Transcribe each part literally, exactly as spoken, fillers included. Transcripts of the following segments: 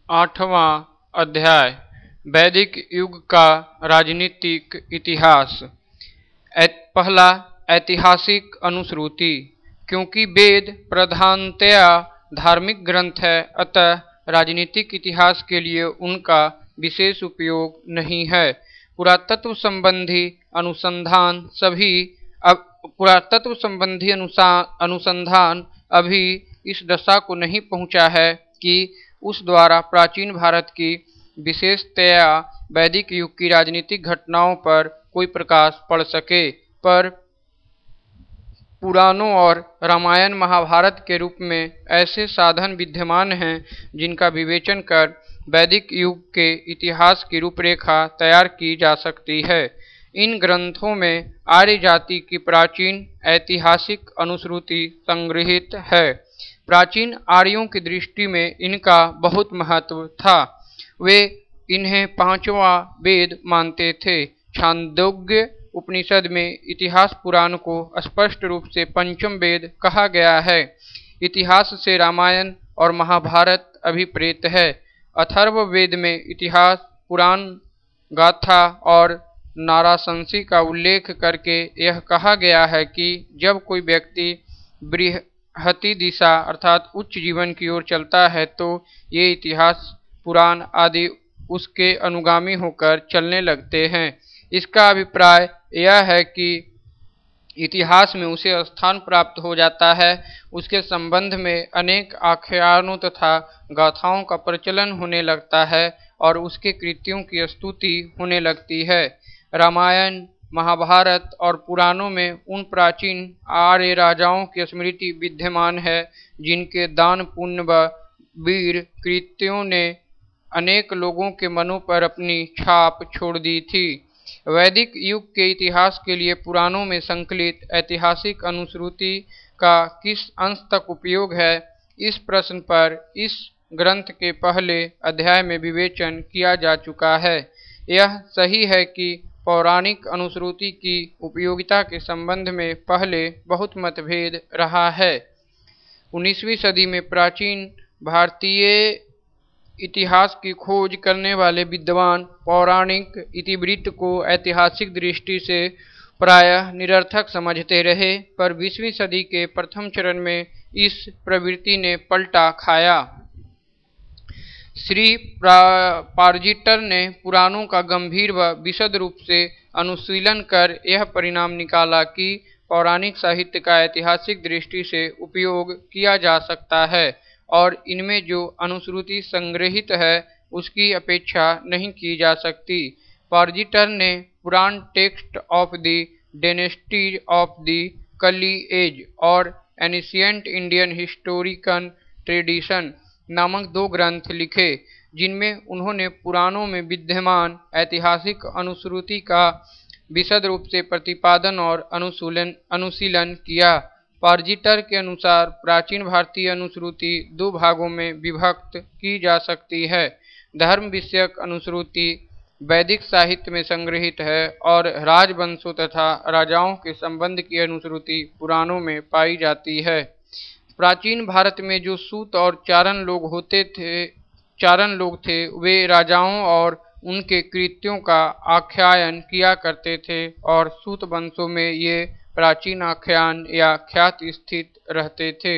आठवां अध्याय वैदिक युग का राजनीतिक इतिहास। पहला, ऐतिहासिक अनुश्रुति। क्योंकि वेद प्रधानतया धार्मिक ग्रंथ है, अतः राजनीतिक इतिहास के लिए उनका विशेष उपयोग नहीं है। पुरातत्व संबंधी अनुसंधान सभी अब पुरातत्व संबंधी अनुसंधान अभी इस दशा को नहीं पहुंचा है कि उस द्वारा प्राचीन भारत की विशेषतया वैदिक युग की राजनीतिक घटनाओं पर कोई प्रकाश पड़ सके, पर पुराणों और रामायण महाभारत के रूप में ऐसे साधन विद्यमान हैं जिनका विवेचन कर वैदिक युग के इतिहास की रूपरेखा तैयार की जा सकती है। इन ग्रंथों में आर्य जाति की प्राचीन ऐतिहासिक अनुश्रुति संग्रहित है। प्राचीन आर्यों की दृष्टि में इनका बहुत महत्व था। वे इन्हें पांचवा वेद मानते थे। छांदोग्य उपनिषद में इतिहास पुराण को स्पष्ट रूप से पंचम वेद कहा गया है। इतिहास से रामायण और महाभारत अभिप्रेत है। अथर्व वेद में इतिहास, पुराण, गाथा और नाराशंसी का उल्लेख करके यह कहा गया है कि जब कोई व्यक्ति बृहति दिशा अर्थात उच्च जीवन की ओर चलता है तो ये इतिहास, पुराण आदि उसके अनुगामी होकर चलने लगते हैं। इसका अभिप्राय यह है कि इतिहास में उसे स्थान प्राप्त हो जाता है। उसके संबंध में अनेक आख्यानों तथा गाथाओं का प्रचलन होने लगता है और उसके कृत्यों की स्तुति होने लगती है। रामायण, महाभारत और पुराणों में उन प्राचीन आर्य राजाओं की स्मृति विद्यमान है जिनके दान, पुण्य व वीर कृत्यों ने अनेक लोगों के मनों पर अपनी छाप छोड़ दी थी। वैदिक युग के इतिहास के लिए पुराणों में संकलित ऐतिहासिक अनुश्रुति का किस अंश तक उपयोग है, इस प्रश्न पर इस ग्रंथ के पहले अध्याय में विवेचन किया जा चुका है। यह सही है कि पौराणिक अनुश्रुति की उपयोगिता के संबंध में पहले बहुत मतभेद रहा है। उन्नीसवीं सदी में प्राचीन भारतीय इतिहास की खोज करने वाले विद्वान पौराणिक इतिवृत्त को ऐतिहासिक दृष्टि से प्रायः निरर्थक समझते रहे, पर बीसवीं सदी के प्रथम चरण में इस प्रवृत्ति ने पलटा खाया। श्री पार्जिटर ने पुराणों का गंभीर व विशद रूप से अनुशीलन कर यह परिणाम निकाला कि पौराणिक साहित्य का ऐतिहासिक दृष्टि से उपयोग किया जा सकता है और इनमें जो अनुश्रुति संग्रहित है उसकी अपेक्षा नहीं की जा सकती। पार्जिटर ने Purana text of the dynasty of the Kali age और एनिशिएंट इंडियन हिस्टोरिकल ट्रेडिशन नामक दो ग्रंथ लिखे, जिनमें उन्होंने पुराणों में विद्यमान ऐतिहासिक अनुश्रुति का विशद रूप से प्रतिपादन और अनुशीलन अनुशीलन किया। पार्जिटर के अनुसार प्राचीन भारतीय अनुश्रुति दो भागों में विभक्त की जा सकती है। धर्म विषयक अनुश्रुति वैदिक साहित्य में संग्रहित है और राजवंशों तथा राजाओं के संबंध की अनुश्रुति पुराणों में पाई जाती है। प्राचीन भारत में जो सूत और चारण लोग होते थे चारण लोग थे वे राजाओं और उनके कृत्यों का आख्यान किया करते थे और सूत वंशों में ये प्राचीन आख्यान या ख्यात स्थित रहते थे।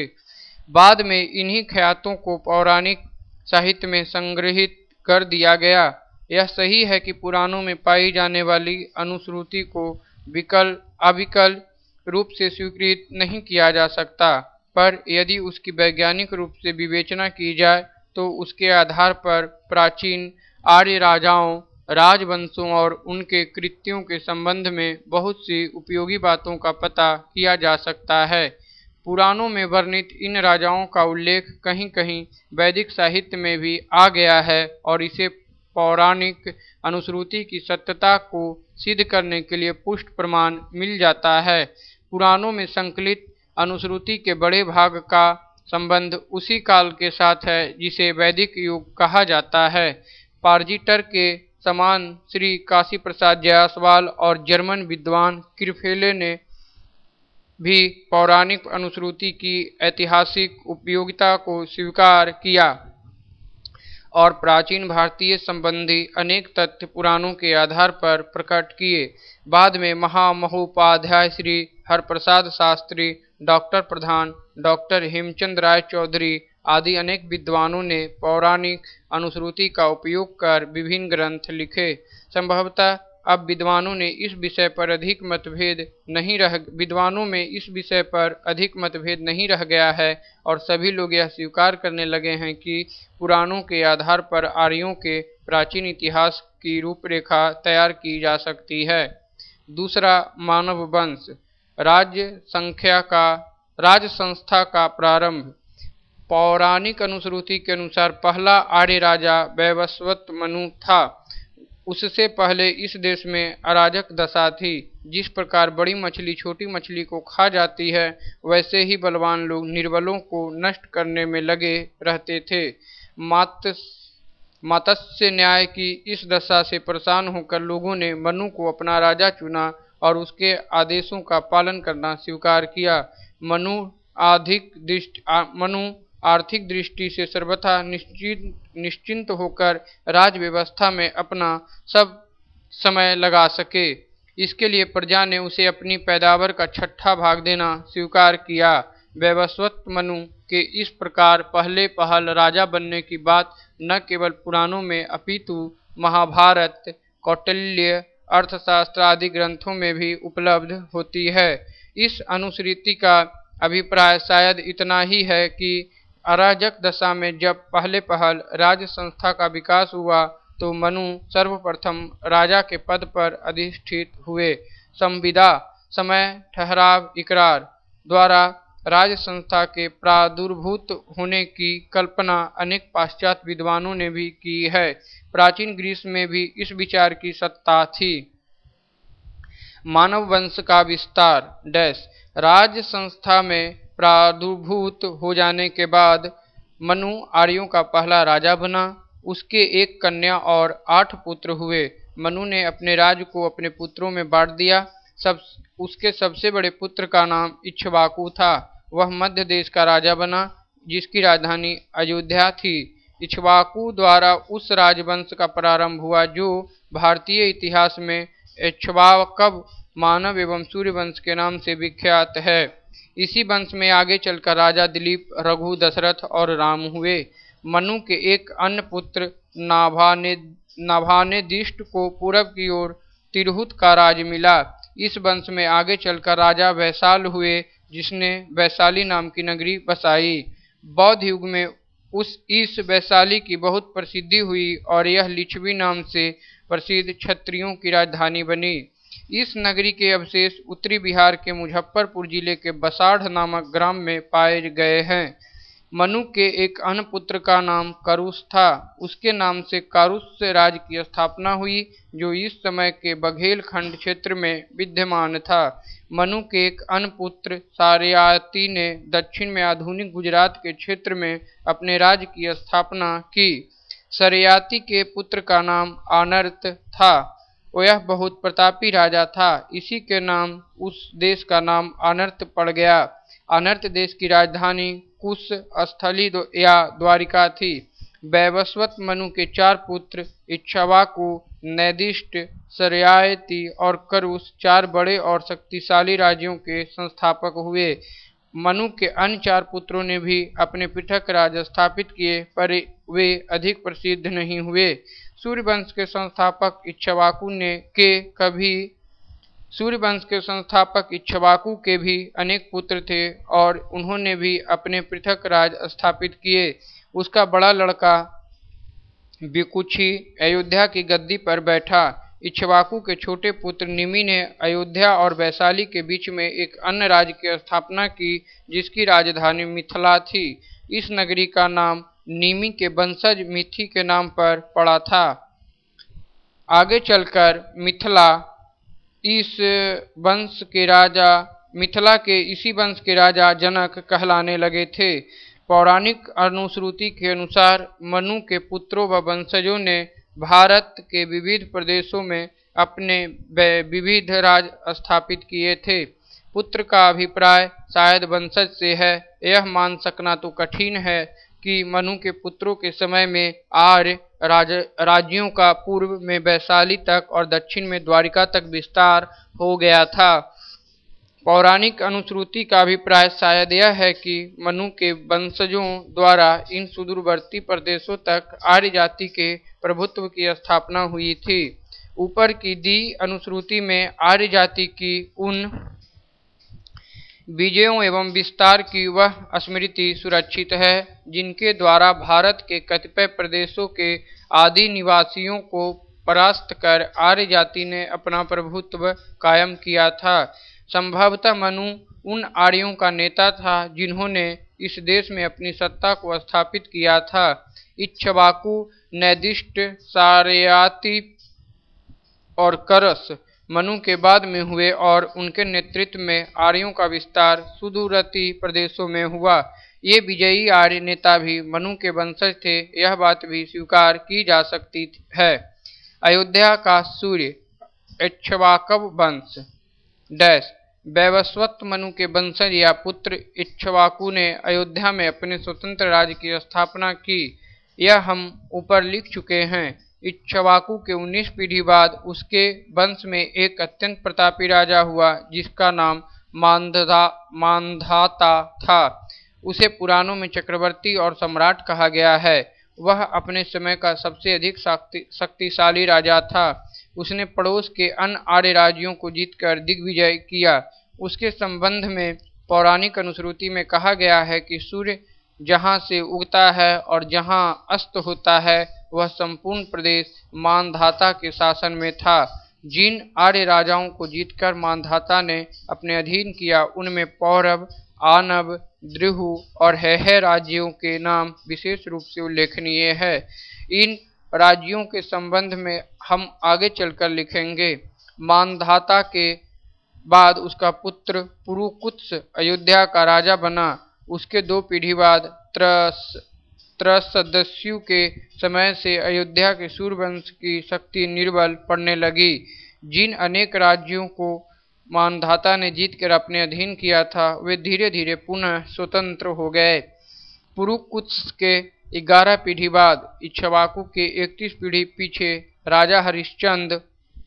बाद में इन्हीं ख्यातों को पौराणिक साहित्य में संग्रहित कर दिया गया। यह सही है कि पुराणों में पाई जाने वाली अनुश्रुति को विकल अविकल रूप से स्वीकृत नहीं किया जा सकता, पर यदि उसकी वैज्ञानिक रूप से विवेचना की जाए तो उसके आधार पर प्राचीन आर्य राजाओं, राजवंशों और उनके कृत्यों के संबंध में बहुत सी उपयोगी बातों का पता किया जा सकता है। पुराणों में वर्णित इन राजाओं का उल्लेख कहीं कहीं वैदिक साहित्य में भी आ गया है और इसे पौराणिक अनुश्रुति की सत्यता को सिद्ध करने के लिए पुष्ट प्रमाण मिल जाता है। पुराणों में संकलित अनुश्रुति के बड़े भाग का संबंध उसी काल के साथ है जिसे वैदिक युग कहा जाता है। पार्जिटर के समान श्री काशी प्रसाद जायसवाल और जर्मन विद्वान किरफेले ने भी पौराणिक अनुश्रुति की ऐतिहासिक उपयोगिता को स्वीकार किया। और प्राचीन भारतीय संबंधी अनेक तथ्य पुराणों के आधार पर प्रकट किए। बाद में महामहोपाध्याय श्री हरप्रसाद शास्त्री, डॉक्टर प्रधान, डॉक्टर हेमचंद राय चौधरी आदि अनेक विद्वानों ने पौराणिक अनुश्रुति का उपयोग कर विभिन्न ग्रंथ लिखे। संभवतः अब विद्वानों ने इस विषय पर अधिक मतभेद नहीं रह विद्वानों में इस विषय पर अधिक मतभेद नहीं रह गया है और सभी लोग यह स्वीकार करने लगे हैं कि पुराणों के आधार पर आर्यों के प्राचीन इतिहास की रूपरेखा तैयार की जा सकती है। दूसरा, मानव वंश। राज्य संख्या का राज संस्था का प्रारंभ। पौराणिक अनुश्रुति के अनुसार पहला आर्य राजा वैवस्वत मनु था। उससे पहले इस देश में अराजक दशा थी। जिस प्रकार बड़ी मछली छोटी मछली को खा जाती है, वैसे ही बलवान लोग निर्बलों को नष्ट करने में लगे रहते थे। मात मत्स्य न्याय की इस दशा से परेशान होकर लोगों ने मनु को अपना राजा चुना और उसके आदेशों का पालन करना स्वीकार किया। मनु आर्थिक दृष्टि मनु आर्थिक दृष्टि से सर्वथा निश्चिंत निश्चिंत होकर राज व्यवस्था में अपना सब समय लगा सके। इसके लिए प्रजा ने उसे अपनी पैदावार का छठा भाग देना स्वीकार किया। वैवस्वत मनु के इस प्रकार पहले पहल राजा बनने की बात न केवल पुराणों में अपितु महाभारत, कौटिल्य, अर्थशास्त्र आदि ग्रंथों में भी उपलब्ध होती है। इस अनुश्रुति का अभिप्राय शायद इतना ही है कि अराजक दशा में जब पहले पहल राज संस्था का विकास हुआ तो मनु सर्वप्रथम राजा के पद पर अधिष्ठित हुए। संविदा, समय, ठहराव, इकरार द्वारा राज संस्था के प्रादुर्भूत होने की कल्पना अनेक पाश्चात्य विद्वानों ने भी की है। प्राचीन ग्रीस में भी इस विचार की सत्ता थी। मानव वंश का विस्तार। डैश राज संस्था में प्रादुर्भूत हो जाने के बाद मनु आर्यों का पहला राजा बना। उसके एक कन्या और आठ पुत्र हुए। मनु ने अपने राज्य को अपने पुत्रों में बांट दिया। सब उसके सबसे बड़े पुत्र का नाम इक्ष्वाकु था। वह मध्य देश का राजा बना जिसकी राजधानी अयोध्या थी। इक्ष्वाकु द्वारा उस राजवंश का प्रारंभ हुआ जो भारतीय इतिहास में इक्ष्वाकव मानव एवं सूर्यवंश के नाम से विख्यात है। इसी वंश में आगे चलकर राजा दिलीप, रघु, दशरथ और राम हुए। मनु के एक अन्य पुत्र नाभाने नाभानेदिष्ट को पूरब की ओर तिरहुत का राज मिला। इस वंश में आगे चलकर राजा वैशाल हुए जिसने वैशाली नाम की नगरी बसाई। बौद्ध युग में उस इस वैशाली की बहुत प्रसिद्धि हुई और यह लिच्छवी नाम से प्रसिद्ध क्षत्रियों की राजधानी बनी। इस नगरी के अवशेष उत्तरी बिहार के मुजफ्फरपुर जिले के बसाढ़ नामक ग्राम में पाए गए हैं। मनु के एक अन्य पुत्र का नाम करुष था। उसके नाम से कारुष्य राज्य की स्थापना हुई जो इस समय के बघेल खंड क्षेत्र में विद्यमान था। मनु के एक अन्य पुत्र सारयाती ने दक्षिण में आधुनिक गुजरात के क्षेत्र में अपने राज्य की स्थापना की। सरयाती के पुत्र का नाम आनर्त था। वह बहुत प्रतापी राजा था। इसी के नाम उस देश का नाम अनर्त पड़ गया। अनर्त देश की राजधानी कुश, स्थली या द्वारिका थी। वैवस्वत मनु के चार पुत्र इक्ष्वाकु, नैदिष्ट, सरयाती और करुष चार बड़े और शक्तिशाली राज्यों के संस्थापक हुए। मनु के अन्य चार पुत्रों ने भी अपने पृथक राज्य स्थापित किए पर वे अधिक प्रसिद्ध नहीं हुए। सूर्यवंश के संस्थापक इक्ष्वाकु ने के कभी सूर्यवंश के संस्थापक इक्ष्वाकु के भी अनेक पुत्र थे और उन्होंने भी अपने पृथक राज स्थापित किए। उसका बड़ा लड़का विकुक्षी अयोध्या की गद्दी पर बैठा। इक्ष्वाकु के छोटे पुत्र निमि ने अयोध्या और वैशाली के बीच में एक अन्य राज्य की स्थापना की जिसकी राजधानी मिथिला थी। इस नगरी का नाम निमि के वंशज मिथि के नाम पर पड़ा था। आगे चलकर मिथिला इस वंश के राजा मिथिला के इसी वंश के राजा जनक कहलाने लगे थे। पौराणिक अनुश्रुति के अनुसार मनु के पुत्रों व वंशजों ने भारत के विविध प्रदेशों में अपने विविध राज स्थापित किए थे। पुत्र का अभिप्राय शायद वंशज से है। यह मान सकना तो कठिन है कि मनु के पुत्रों के समय में आर्य राज, राज्यों का पूर्व में वैशाली तक और दक्षिण में द्वारिका तक विस्तार हो गया था। पौराणिक अनुश्रुति का अभिप्राय शायद यह है कि मनु के वंशजों द्वारा इन सुदूरवर्ती प्रदेशों तक आर्य जाति के प्रभुत्व की स्थापना हुई थी। ऊपर की दी अनुश्रुति में आर्य जाति की उन विजयों एवं विस्तार की वह स्मृति सुरक्षित है जिनके द्वारा भारत के कतिपय प्रदेशों के आदि निवासियों को परास्त कर आर्य जाति ने अपना प्रभुत्व कायम किया था। संभवतः मनु उन आर्यों का नेता था जिन्होंने इस देश में अपनी सत्ता को स्थापित किया था। इक्ष्वाकु, नैदिष्ट, सारयाति और करस मनु के बाद में हुए और उनके नेतृत्व में आर्यों का विस्तार सुदूरवर्ती प्रदेशों में हुआ। ये विजयी आर्य नेता भी मनु के वंशज थे, यह बात भी स्वीकार की जा सकती है। अयोध्या का सूर्य इक्ष्वाकव वंश डैश वैवस्वत मनु के वंशज या पुत्र इक्ष्वाकु ने अयोध्या में अपने स्वतंत्र राज्य की स्थापना की। यह हम ऊपर लिख चुके हैं। इक्ष्वाकु के उन्नीस पीढ़ी बाद उसके वंश में एक अत्यंत प्रतापी राजा हुआ जिसका नाम मांधा मांधाता था। उसे पुराणों में चक्रवर्ती और सम्राट कहा गया है। वह अपने समय का सबसे अधिक शक्तिशाली राजा था। उसने पड़ोस के अन्य आर्य राज्यों को जीतकर दिग्विजय किया। उसके संबंध में पौराणिक अनुश्रुति में कहा गया है कि सूर्य जहाँ से उगता है और जहाँ अस्त होता है वह संपूर्ण प्रदेश मांधाता के शासन में था। जिन आर्य राजाओं को जीतकर मांधाता ने अपने अधीन किया उनमें पौरव, आनव, द्रुहु और हैहय राज्यों के नाम विशेष रूप से उल्लेखनीय है। इन राज्यों के संबंध में हम आगे चलकर लिखेंगे। मांधाता के बाद उसका पुत्र पुरुकुत्स अयोध्या का राजा बना। उसके दो पीढ़ी बाद त्रस त्रसदस्यु के समय से अयोध्या के सूर्यवंश की शक्ति निर्बल पड़ने लगी। जिन अनेक राज्यों को मांधाता ने जीतकर अपने अधीन किया था वे धीरे धीरे पुनः स्वतंत्र हो गए। पुरुकुत्स के ग्यारह पीढ़ी बाद इक्ष्वाकु के इकतीस पीढ़ी पीछे राजा हरिश्चंद्र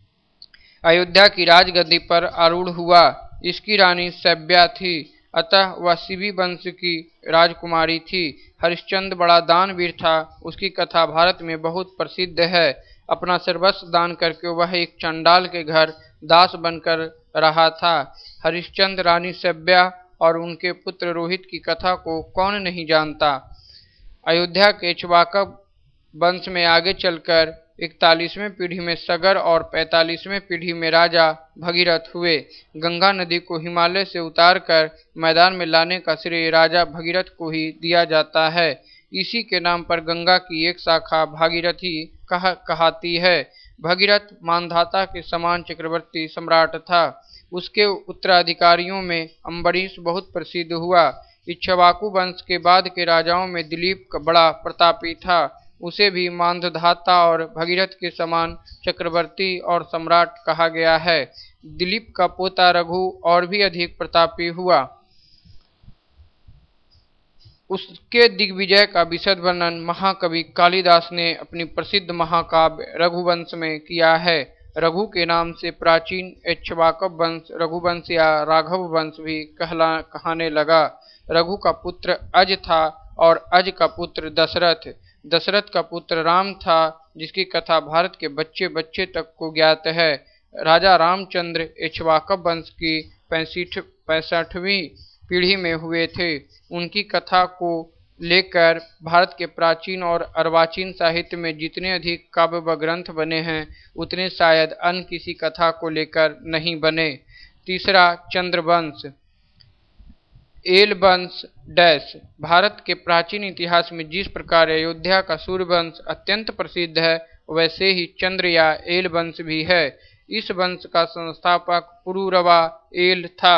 अयोध्या की राजगद्दी पर आरूढ़ हुआ। इसकी रानी सभ्या थी, अतः वह शिवी वंश की राजकुमारी थी। हरिश्चंद्र बड़ा दानवीर था। उसकी कथा भारत में बहुत प्रसिद्ध है। अपना सर्वस्व दान करके वह एक चंडाल के घर दास बनकर रहा था। हरिश्चंद्र, रानी सभ्या और उनके पुत्र रोहित की कथा को कौन नहीं जानता। अयोध्या के इक्ष्वाकव वंश में आगे चलकर इकतालीसवें पीढ़ी में सगर और पैंतालीसवें पीढ़ी में राजा भगीरथ हुए। गंगा नदी को हिमालय से उतारकर मैदान में लाने का श्रेय राजा भगीरथ को ही दिया जाता है। इसी के नाम पर गंगा की एक शाखा भागीरथी कह कहाती है। भगीरथ मांधाता के समान चक्रवर्ती सम्राट था। उसके उत्तराधिकारियों में अम्बरीश बहुत प्रसिद्ध हुआ। इक्ष्वाकु वंश के बाद के राजाओं में दिलीप बड़ा प्रतापी था। उसे भी मांधाता और भगीरथ के समान चक्रवर्ती और सम्राट कहा गया है। दिलीप का पोता रघु और भी अधिक प्रतापी हुआ। उसके दिग्विजय का विशद वर्णन महाकवि कालिदास ने अपनी प्रसिद्ध महाकाव्य रघुवंश में किया है। रघु के नाम से प्राचीन इक्ष्वाकव वंश रघुवंश या राघव वंश भी कहला कहाने लगा। रघु का पुत्र अज था और अज का पुत्र दशरथ। दशरथ का पुत्र राम था जिसकी कथा भारत के बच्चे बच्चे तक को ज्ञात है। राजा रामचंद्र इक्ष्वाकव वंश की पैंसठ पैंसठवीं पीढ़ी में हुए थे। उनकी कथा को लेकर भारत के प्राचीन और अर्वाचीन साहित्य में जितने अधिक काव्य व ग्रंथ बने हैं उतने शायद अन्य किसी कथा को लेकर नहीं बने। तीसरा, चंद्रवंश एल वंश डैश भारत के प्राचीन इतिहास में जिस प्रकार अयोध्या का सूर्यवंश अत्यंत प्रसिद्ध है वैसे ही चंद्र या एल वंश भी है। इस वंश का संस्थापक पुरुरवा एल था।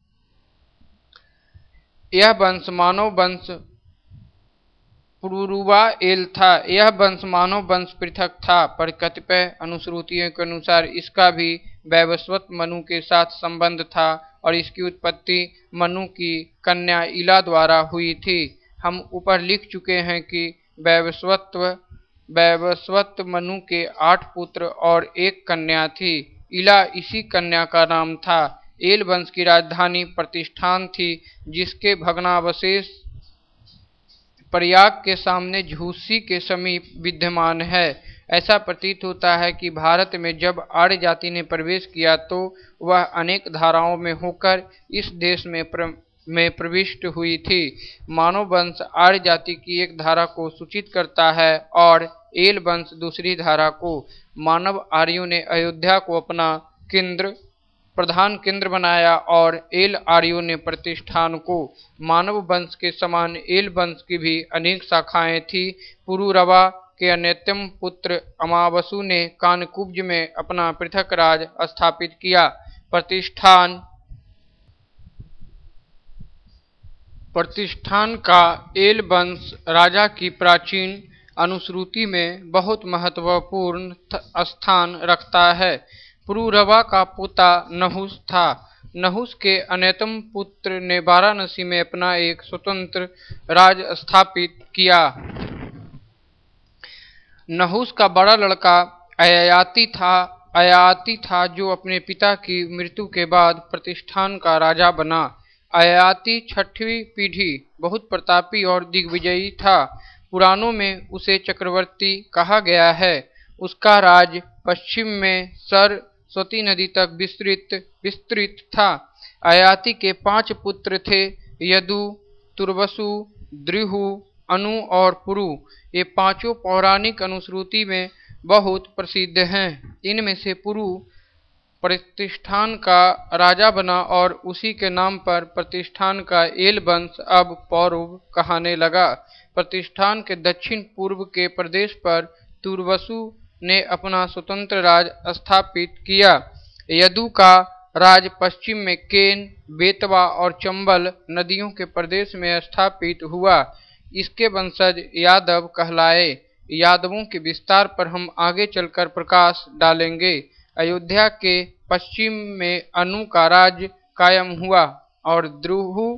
यह वंश मानव वंश पुरुरवा एल था। यह वंश मानव वंश पृथक था, पर कतिपय अनुश्रुतियों के अनुसार इसका भी वैवस्वत मनु के साथ संबंध था और इसकी उत्पत्ति मनु की कन्या इला द्वारा हुई थी। हम ऊपर लिख चुके हैं कि वैवस्वत वैवस्वत मनु के आठ पुत्र और एक कन्या थी। इला इसी कन्या का नाम था। एल वंश की राजधानी प्रतिष्ठान थी, जिसके भग्नावशेष प्रयाग के सामने झूसी के समीप विद्यमान है। ऐसा प्रतीत होता है कि भारत में जब आर्य जाति ने प्रवेश किया तो वह अनेक धाराओं में होकर इस देश में प्र, में प्रविष्ट हुई थी। मानव वंश आर्य जाति की एक धारा को सूचित करता है और एल वंश दूसरी धारा को। मानव आर्यों ने अयोध्या को अपना केंद्र प्रधान केंद्र बनाया और एल आर्यों ने प्रतिष्ठान को। मानव वंश के समान एल वंश की भी अनेक शाखाएं थी। पुरुरवा के अन्यतम पुत्र अमावसु ने कानकुब्ज में अपना पृथक राज स्थापित किया। प्रतिष्ठान प्रतिष्ठान का एल वंश राजा की प्राचीन अनुश्रुति में बहुत महत्वपूर्ण स्थान रखता है। पुरुरवा का पोता नहुस था। नहुस के अन्यतम पुत्र ने वाराणसी में अपना एक स्वतंत्र राज स्थापित किया। नहुस का बड़ा लड़का अययाति था अययाति था जो अपने पिता की मृत्यु के बाद प्रतिष्ठान का राजा बना। अययाति छठवीं पीढ़ी बहुत प्रतापी और दिग्विजयी था। पुराणों में उसे चक्रवर्ती कहा गया है। उसका राज पश्चिम में सरस्वती नदी तक विस्तृत विस्तृत था। अययाति के पांच पुत्र थे, यदु, तुर्वसु, द्रुहु, अनु और पुरु। ये पांचों पौराणिक अनुश्रुति में बहुत प्रसिद्ध हैं। इनमें से पुरु प्रतिष्ठान का राजा बना और उसी के नाम पर प्रतिष्ठान का एल वंश अब पौरव कहने लगा। प्रतिष्ठान के दक्षिण पूर्व के प्रदेश पर तुर्वसु ने अपना स्वतंत्र राज स्थापित किया। यदु का राज पश्चिम में केन, बेतवा और चंबल नदियों के प्रदेश में स्थापित हुआ। इसके वंशज यादव कहलाए। यादवों के विस्तार पर हम आगे चलकर प्रकाश डालेंगे। अयोध्या के पश्चिम में अनु का राज्य कायम हुआ और द्रुहु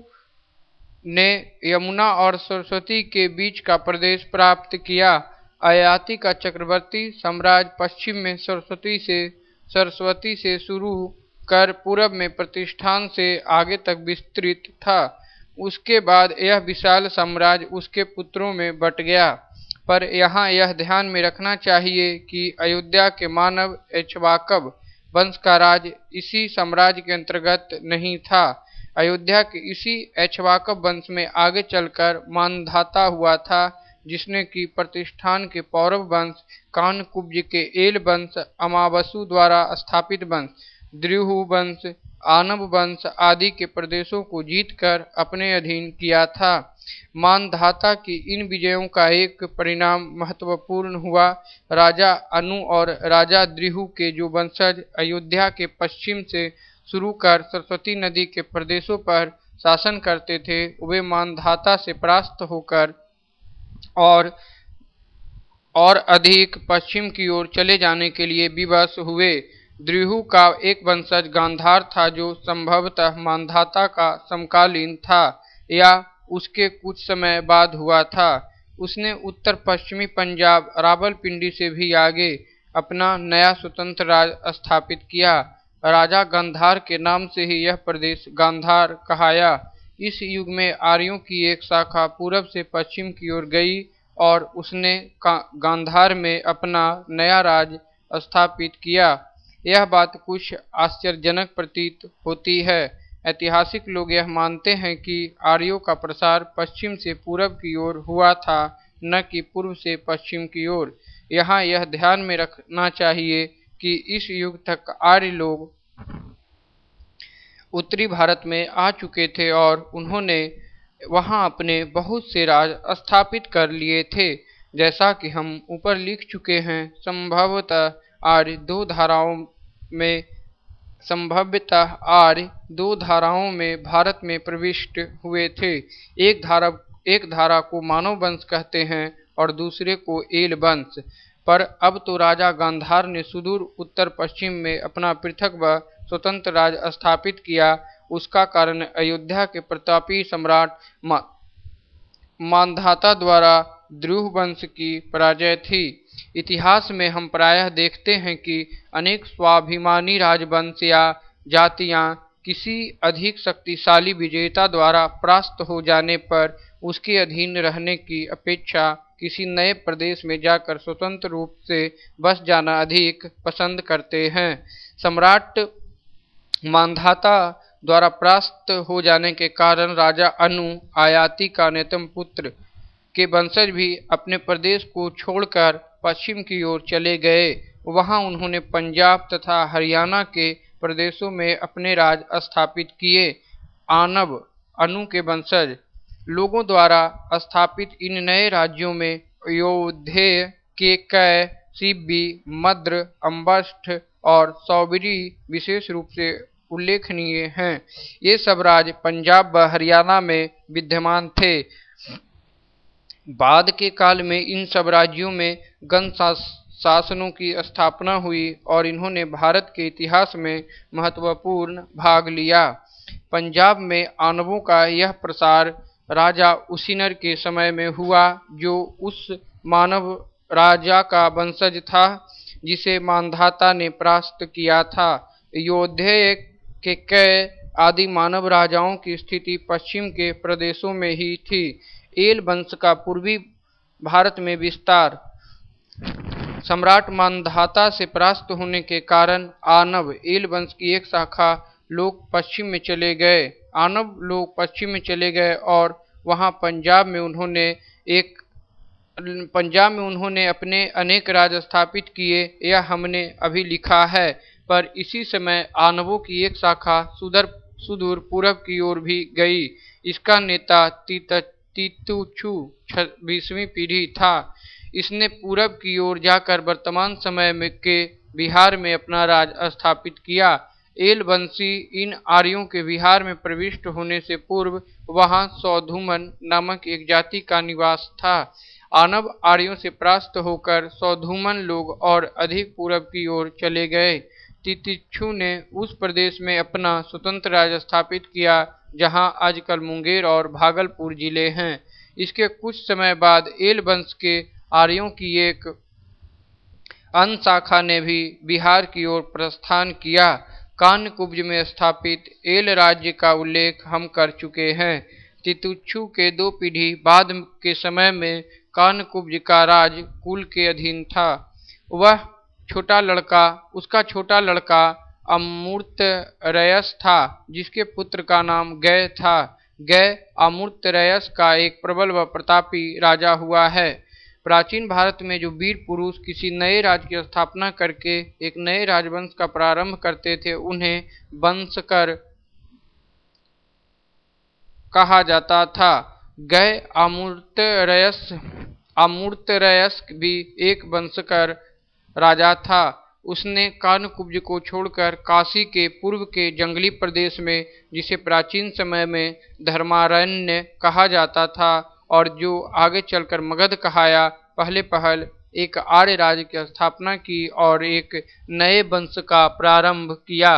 ने यमुना और सरस्वती के बीच का प्रदेश प्राप्त किया। अययाति का चक्रवर्ती साम्राज्य पश्चिम में सरस्वती से सरस्वती से शुरू कर पूर्व में प्रतिष्ठान से आगे तक विस्तृत था। उसके बाद यह विशाल साम्राज्य उसके पुत्रों में बट गया। पर यहाँ यह ध्यान में रखना चाहिए कि अयोध्या के मानव ऐक्ष्वाकव वंश का राज इसी साम्राज्य के अंतर्गत नहीं था। अयोध्या के इसी ऐक्ष्वाकव वंश में आगे चलकर मानधाता हुआ था, जिसने कि प्रतिष्ठान के पौरव वंश, कानकुब्ज के एल वंश, अमावसु द्वारा स्थापित वंश, द्रुहु वंश, आनव वंश आदि के प्रदेशों को जीतकर अपने अधीन किया था। मानधाता की इन विजयों का एक परिणाम महत्वपूर्ण हुआ। राजा अनु और राजा द्रुहु के जो वंशज अयोध्या के पश्चिम से शुरू कर सरस्वती नदी के प्रदेशों पर शासन करते थे, वे मानधाता से परास्त होकर और और अधिक पश्चिम की ओर चले जाने के लिए विवश हुए। द्रुहु का एक वंशज गांधार था, जो संभवतः मानधाता का समकालीन था या उसके कुछ समय बाद हुआ था। उसने उत्तर पश्चिमी पंजाब रावलपिंडी से भी आगे अपना नया स्वतंत्र राज स्थापित किया। राजा गांधार के नाम से ही यह प्रदेश गांधार कहाया। इस युग में आर्यों की एक शाखा पूरब से पश्चिम की ओर गई और उसने गांधार में अपना नया राज स्थापित किया। यह बात कुछ आश्चर्यजनक प्रतीत होती है। ऐतिहासिक लोग यह मानते हैं कि आर्यों का प्रसार पश्चिम से पूरब की ओर हुआ था, न कि पूर्व से पश्चिम की ओर। यहाँ यह ध्यान में रखना चाहिए कि इस युग तक आर्य लोग उत्तरी भारत में आ चुके थे और उन्होंने वहां अपने बहुत से राज स्थापित कर लिए थे। जैसा कि हम ऊपर लिख चुके हैं, संभवतः आर्य दो धाराओं में संभवतः आर्य दो धाराओं में भारत में प्रविष्ट हुए थे। एक धारा एक धारा को मानव वंश कहते हैं और दूसरे को एल वंश। पर अब तो राजा गांधार ने सुदूर उत्तर पश्चिम में अपना पृथक व स्वतंत्र राज स्थापित किया। उसका कारण अयोध्या के प्रतापी सम्राट मांधाता द्वारा द्रुह वंश की पराजय थी। इतिहास में हम प्रायः देखते हैं कि अनेक स्वाभिमानी राजवंश या जातियां किसी अधिक शक्तिशाली विजेता द्वारा परास्त हो जाने पर उसके अधीन रहने की अपेक्षा किसी नए प्रदेश में जाकर स्वतंत्र रूप से बस जाना अधिक पसंद करते हैं। सम्राट मांधाता द्वारा परास्त हो जाने के कारण राजा अनु आयाती का अन्यतम पुत्र के वंशज भी अपने प्रदेश को छोड़कर पश्चिम की ओर चले गए। वहां उन्होंने पंजाब तथा हरियाणा के प्रदेशों में अपने राज स्थापित किए। आनब अनु के वंशज लोगों द्वारा स्थापित इन नए राज्यों में अयोध्या के कै, सिब्बी, मद्र, अम्बष्ठ और सौबरी विशेष रूप से उल्लेखनीय हैं। ये सब राज पंजाब व हरियाणा में विद्यमान थे। बाद के काल में इन सब राज्यों में गण शासनों की स्थापना हुई और इन्होंने भारत के इतिहास में महत्वपूर्ण भाग लिया। पंजाब में आनवों का यह प्रसार राजा उसिनर के समय में हुआ, जो उस मानव राजा का वंशज था जिसे मांधाता ने परास्त किया था। अयोध्या के कै आदि मानव राजाओं की स्थिति पश्चिम के प्रदेशों में ही थी। एल वंश का पूर्वी भारत में विस्तार। सम्राट मांधाता से परास्त होने के कारण आनव एल वंश की एक शाखा लोग पश्चिम में चले गए। आनव लोग पश्चिम में चले गए और वहां पंजाब में उन्होंने एक पंजाब में उन्होंने अपने अनेक राज स्थापित किए। यह हमने अभी लिखा है। पर इसी समय आनवों की एक शाखा सुदूर सुदूर पूर्व की ओर भी गई। इसका नेता तीतुछु बीसवीं पीढ़ी था। इसने पूरब की ओर जाकर वर्तमान समय में के बिहार में अपना राज स्थापित किया। एल वंशी इन आर्यों के बिहार में प्रविष्ट होने से पूर्व वहां सौधुमन नामक एक जाति का निवास था। आनव आर्यों से परास्त होकर सौधुमन लोग और अधिक पूरब की ओर चले गए। तितिक्षु ने उस प्रदेश में अपना स्वतंत्र राज स्थापित किया जहां आजकल मुंगेर और भागलपुर जिले हैं। इसके कुछ समय बाद एल वंश के आर्यों की एक अन्य शाखा ने भी बिहार की ओर प्रस्थान किया। कान्यकुब्ज में स्थापित एल राज्य का उल्लेख हम कर चुके हैं। तितुक्षु के दो पीढ़ी बाद के समय में कान्यकुब्ज का राज कुल के अधीन था। वह छोटा लड़का उसका छोटा लड़का अमूर्तरयस था, जिसके पुत्र का नाम गय था। गय अमूर्तरयस का एक प्रबल व प्रतापी राजा हुआ है। प्राचीन भारत में जो वीर पुरुष किसी नए राज्य की स्थापना करके एक नए राजवंश का प्रारंभ करते थे, उन्हें वंशकर कहा जाता था। गय अमूर्तरयस अमूर्तरयस भी एक वंशकर राजा था। उसने कान्यकुब्ज को छोड़कर काशी के पूर्व के जंगली प्रदेश में, जिसे प्राचीन समय में धर्मारण्य कहा जाता था और जो आगे चलकर मगध कहाया, पहले पहल एक आर्य राज्य की स्थापना की और एक नए वंश का प्रारंभ किया।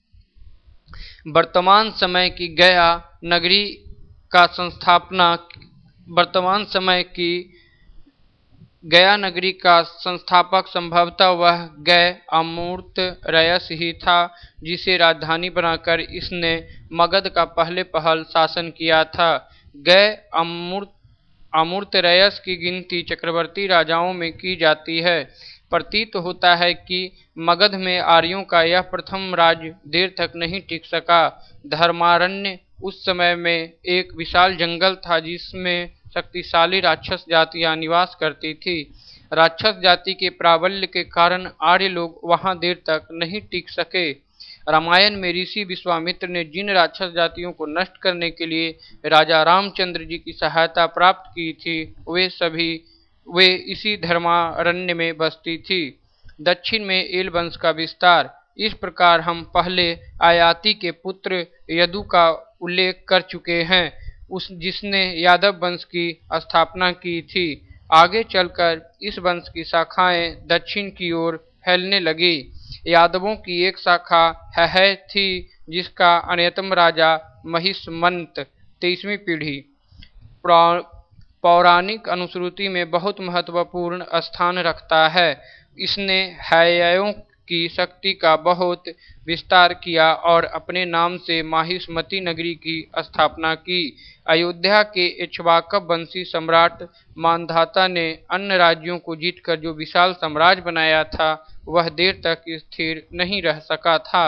वर्तमान समय की गया नगरी का संस्थापना वर्तमान समय की गया नगरी का संस्थापक संभवतः वह गय अमूर्तरयस ही था, जिसे राजधानी बनाकर इसने मगध का पहले पहल शासन किया था। गय अमूर्त अमूर्तरयस की गिनती चक्रवर्ती राजाओं में की जाती है। प्रतीत होता है कि मगध में आर्यों का यह प्रथम राज्य देर तक नहीं टिक सका। धर्मारण्य उस समय में एक विशाल जंगल था, जिसमें शक्तिशाली राक्षस जातियां निवास करती थी। राक्षस जाति के प्राबल्य के कारण आर्य लोग वहां देर तक नहीं टिक सके। रामायण में ऋषि विश्वामित्र ने जिन राक्षस जातियों को नष्ट करने के लिए राजा रामचंद्र जी की सहायता प्राप्त की थी, वे सभी वे इसी धर्मारण्य में बसती थी। दक्षिण में एल वंश का विस्तार। इस प्रकार हम पहले आयाती के पुत्र यदु का उल्लेख कर चुके हैं, उस जिसने यादव वंश की स्थापना की थी। आगे चलकर इस वंश की शाखाएं दक्षिण की ओर फैलने लगी। यादवों की एक शाखा है थी, जिसका अन्यतम राजा महिष्मंत तेईसवीं पीढ़ी पौराणिक अनुश्रुति में बहुत महत्वपूर्ण स्थान रखता है। इसने हैयों की शक्ति का बहुत विस्तार किया और अपने नाम से माहिष्मती नगरी की स्थापना की। अयोध्या के इक्ष्वाकु वंशी सम्राट मांधाता ने अन्य राज्यों को जीतकर जो विशाल साम्राज्य बनाया था, वह देर तक स्थिर नहीं रह सका था।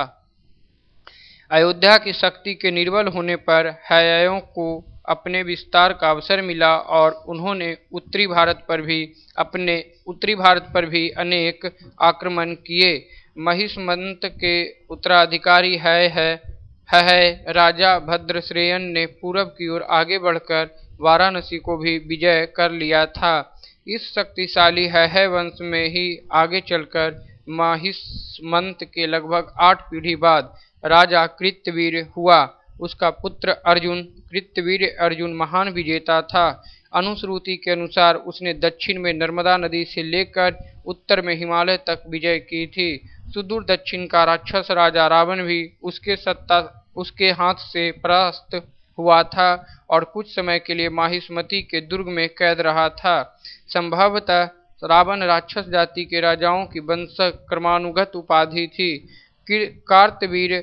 अयोध्या की शक्ति के निर्बल होने पर हैयों को अपने विस्तार का अवसर मिला और उन्होंने उत्तरी भारत पर भी अपने उत्तरी भारत पर भी अनेक आक्रमण किए। महिष्मत के उत्तराधिकारी है, है, है राजा भद्रश्रेयन ने पूरब की ओर आगे बढ़कर वाराणसी को भी विजय कर लिया था। इस शक्तिशाली है वंश में ही आगे चलकर महिष्मत के लगभग आठ पीढ़ी बाद राजा कृतवीर हुआ। उसका पुत्र अर्जुन, कृतवीर अर्जुन महान विजेता था। अनुश्रुति के अनुसार उसने दक्षिण में नर्मदा नदी से लेकर उत्तर में हिमालय तक विजय की थी। सुदूर दक्षिण का राक्षस राजा रावण भी उसके सत्ता उसके हाथ से परास्त हुआ था और कुछ समय के लिए माहिष्मती के दुर्ग में कैद रहा था। संभवतः रावण राक्षस जाति के राजाओं की वंश क्रमानुगत उपाधि थी। कार्तवीर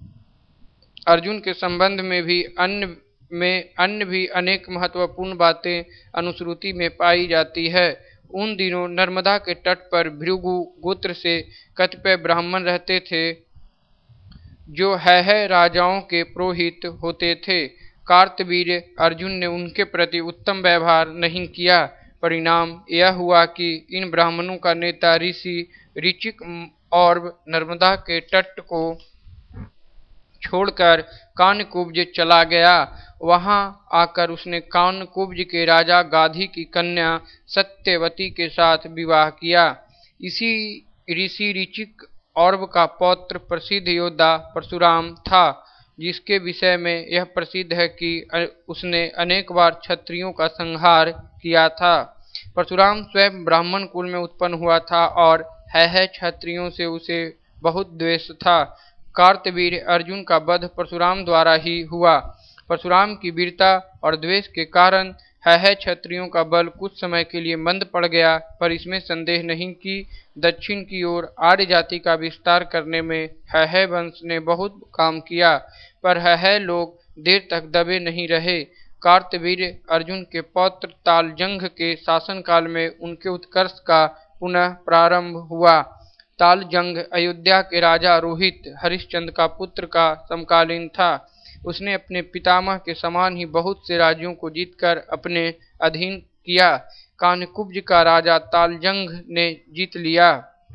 अर्जुन के संबंध में भी अन्य में अन्य भी अनेक महत्वपूर्ण बातें अनुश्रुति में पाई जाती है। उन दिनों नर्मदा के तट पर भृगु गोत्र से कतिपय ब्राह्मण रहते थे, जो है, है राजाओं के पुरोहित होते थे। कार्तवीर अर्जुन ने उनके प्रति उत्तम व्यवहार नहीं किया। परिणाम यह हुआ कि इन ब्राह्मणों का नेता ऋषि ऋचिक और नर्मदा के तट को छोड़कर कानकुब्ज चला गया। वहां आकर उसने कानकुब्ज के राजा गाधी की कन्या सत्यवती के साथ विवाह किया। इसी ऋषि ऋचिक औरव का पौत्र प्रसिद्ध योद्धा परशुराम था, जिसके विषय में यह प्रसिद्ध है कि उसने अनेक बार क्षत्रियों का संहार किया था। परशुराम स्वयं ब्राह्मण कुल में उत्पन्न हुआ था और है, है क्षत्रियों से उसे बहुत द्वेष था। कार्तवीर अर्जुन का वध परशुराम द्वारा ही हुआ। परशुराम की वीरता और द्वेष के कारण है, है क्षत्रियों का बल कुछ समय के लिए मंद पड़ गया, पर इसमें संदेह नहीं कि दक्षिण की ओर आर्य जाति का विस्तार करने में है, है वंश ने बहुत काम किया। पर है, है लोग देर तक दबे नहीं रहे। कार्तवीर अर्जुन के पौत्र तालजंघ के शासनकाल में उनके उत्कर्ष का पुनः प्रारंभ हुआ। तालजंघ अयोध्या के राजा रोहित हरिश्चंद्र का पुत्र का समकालीन था। उसने अपने पितामह के समान ही बहुत से राज्यों को जीतकर अपने अधीन किया। कानकुब्ज का राजा तालजंघ ने जीत लिया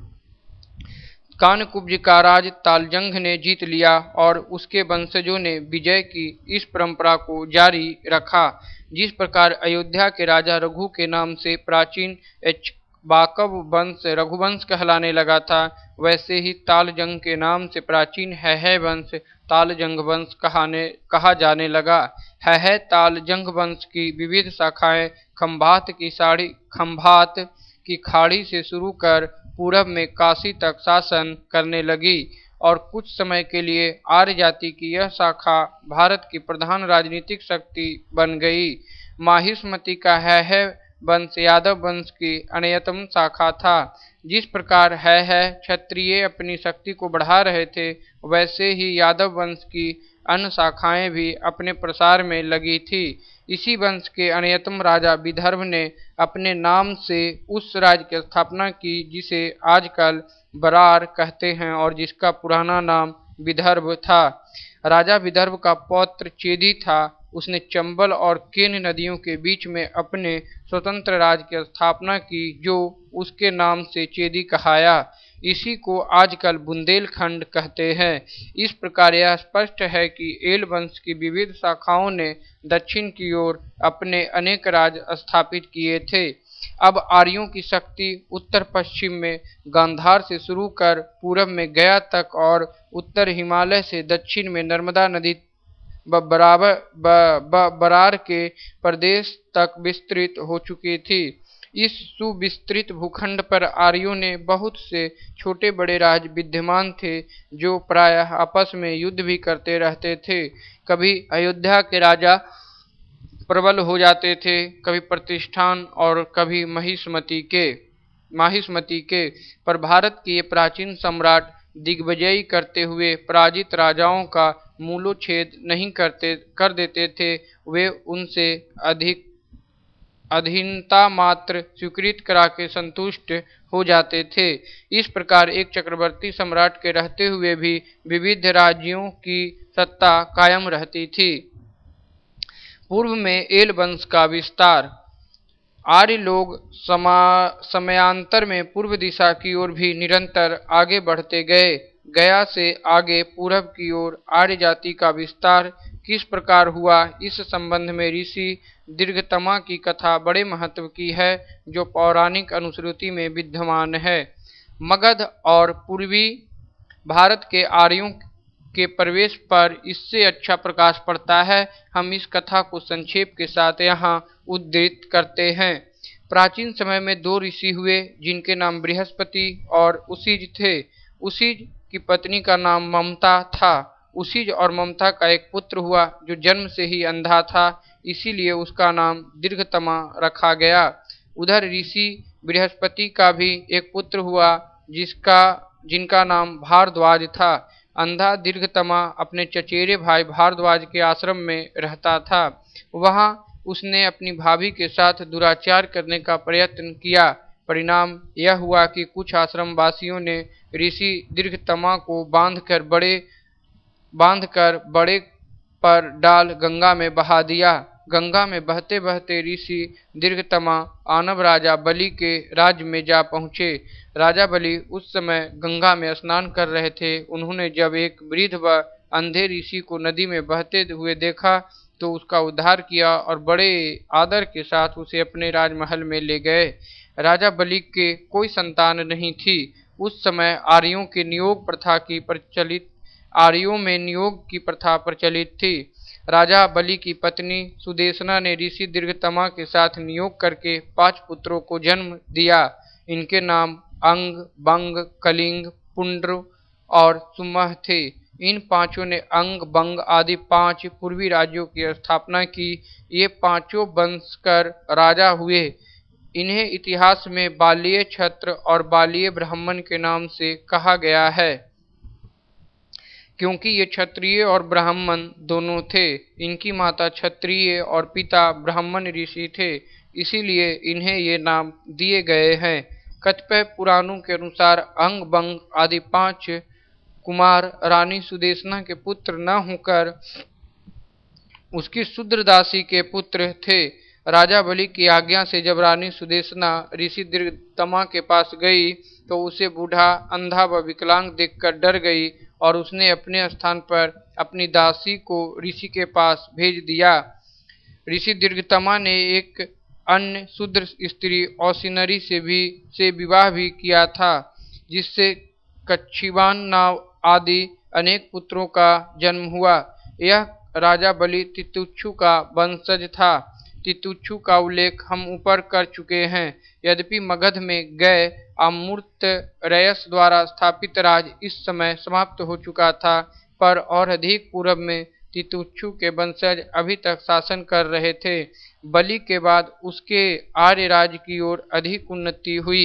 कानकुब्ज का राज तालजंघ ने जीत लिया और उसके वंशजों ने विजय की इस परंपरा को जारी रखा। जिस प्रकार अयोध्या के राजा रघु के नाम से प्राचीन इक्ष्वाकु वंश रघुवंश कहलाने लगा था, वैसे ही तालजंघ के नाम से प्राचीन है, है वंश तालजंघ वंश कहाने कहा जाने लगा। है, है तालजंघ वंश की विविध शाखाएं खंभात की साड़ी खंभात की खाड़ी से शुरू कर पूरब में काशी तक शासन करने लगी और कुछ समय के लिए आर्य जाति की यह शाखा भारत की प्रधान राजनीतिक शक्ति बन गई। माहिष्मती का है, है वंश यादव वंश की अन्यतम शाखा था। जिस प्रकार है, है क्षत्रिय अपनी शक्ति को बढ़ा रहे थे, वैसे ही यादव वंश की अन्य शाखाएं भी अपने प्रसार में लगी थी। इसी वंश के अन्यतम राजा विदर्भ ने अपने नाम से उस राज्य की स्थापना की जिसे आजकल बरार कहते हैं और जिसका पुराना नाम विदर्भ था। राजा विदर्भ का पौत्र चेदी था। उसने चंबल और केन नदियों के बीच में अपने स्वतंत्र राज्य की स्थापना की, जो उसके नाम से चेदी कहाया। इसी को आजकल बुंदेलखंड कहते हैं। इस प्रकार यह स्पष्ट है कि एल वंश की विविध शाखाओं ने दक्षिण की ओर अपने अनेक राज्य स्थापित किए थे। अब आर्यों की शक्ति उत्तर पश्चिम में गांधार से शुरू कर पूरब में गया तक और उत्तर हिमालय से दक्षिण में नर्मदा नदी बराबर ब, ब, बरार के प्रदेश तक विस्तृत हो चुकी थी। इस सुविस्तृत भूखंड पर आर्यों ने बहुत से छोटे बड़े राज्य विद्यमान थे, जो प्रायः आपस में युद्ध भी करते रहते थे। कभी अयोध्या के राजा प्रबल हो जाते थे, कभी प्रतिष्ठान और कभी महिष्मति के माहिष्मति के। पर भारत के ये प्राचीन सम्राट दिग्विजयी करते हुए पराजित राजाओं का मूलोच्छेद नहीं करते कर देते थे। वे उनसे अधिक अधीनता मात्र स्वीकृत करा के संतुष्ट हो जाते थे। इस प्रकार एक चक्रवर्ती सम्राट के रहते हुए भी विविध राज्यों की सत्ता कायम रहती थी। पूर्व में एल वंश का विस्तार। आर्य लोग समा समयांतर में पूर्व दिशा की ओर भी निरंतर आगे बढ़ते गए। गया से आगे पूरब की ओर आर्य जाति का विस्तार किस प्रकार हुआ, इस संबंध में ऋषि दीर्घतमा की कथा बड़े महत्व की है, जो पौराणिक अनुश्रुति में विद्यमान है। मगध और पूर्वी भारत के आर्यों के प्रवेश पर इससे अच्छा प्रकाश पड़ता है। हम इस कथा को संक्षेप के साथ यहाँ उद्धृत करते हैं। प्राचीन समय में दो ऋषि हुए, जिनके नाम बृहस्पति और उसीज थे। उसीज की पत्नी का नाम ममता था। उसीज और ममता का एक पुत्र हुआ, जो जन्म से ही अंधा था, इसीलिए उसका नाम दीर्घतमा रखा गया। उधर ऋषि बृहस्पति का भी एक पुत्र हुआ, जिसका जिनका नाम भारद्वाज था। अंधा दीर्घतमा अपने चचेरे भाई भारद्वाज के आश्रम में रहता था। वहां उसने अपनी भाभी के साथ दुराचार करने का प्रयत्न किया। परिणाम यह हुआ कि कुछ आश्रम वासियों ने ऋषि दीर्घतमा को बांधकर बड़े बांधकर बड़े पर डाल गंगा में बहा दिया। गंगा में बहते बहते ऋषि दीर्घतमा आनव राजा बलि के राज्य में जा पहुँचे। राजा बलि उस समय गंगा में स्नान कर रहे थे। उन्होंने जब एक वृद्ध व अंधे ऋषि को नदी में बहते हुए देखा तो उसका उद्धार किया और बड़े आदर के साथ उसे अपने राजमहल में ले गए। राजा बलि के कोई संतान नहीं थी। उस समय आर्यों के नियोग प्रथा की प्रचलित आर्यों में नियोग की प्रथा प्रचलित थी। राजा बलि की पत्नी सुदेशना ने ऋषि दीर्घतमा के साथ नियोग करके पांच पुत्रों को जन्म दिया। इनके नाम अंग, बंग, कलिंग, पुंड्र और सुमह थे। इन पांचों ने अंग, बंग आदि पांच पूर्वी राज्यों की स्थापना की। ये पांचों वंशकर राजा हुए। इन्हें इतिहास में बालीय क्षत्र और बालीय ब्राह्मण के नाम से कहा गया है, क्योंकि ये क्षत्रिय और ब्राह्मण दोनों थे। इनकी माता क्षत्रिय और पिता ब्राह्मण ऋषि थे, इसीलिए इन्हें ये नाम दिए गए हैं। कतिपय पुराणों के अनुसार अंग, बंग आदि पांच कुमार रानी सुदेशना के पुत्र न होकर उसकी शूद्रदासी के पुत्र थे। राजा बलि की आज्ञा से जब रानी सुदेशना ऋषि दीर्घतमा के पास गई तो उसे बूढ़ा, अंधा व विकलांग देखकर डर गई और उसने अपने स्थान पर अपनी दासी को ऋषि के पास भेज दिया। ऋषि दीर्घतमा ने एक अन्य शूद्र स्त्री औसिनरी से भी से विवाह भी किया था, जिससे कच्छिवान नाव आदि अनेक पुत्रों का जन्म हुआ। यह राजा बलि तितुच्छु का वंशज था। तितुच्छु का उल्लेख हम ऊपर कर चुके हैं। यद्यपि मगध में गए अमूर्त रयस द्वारा स्थापित राज इस समय समाप्त हो चुका था, पर और अधिक पूर्व में तितुच्छु के वंशज अभी तक शासन कर रहे थे। बलि के बाद उसके आर्य राज की ओर अधिक उन्नति हुई।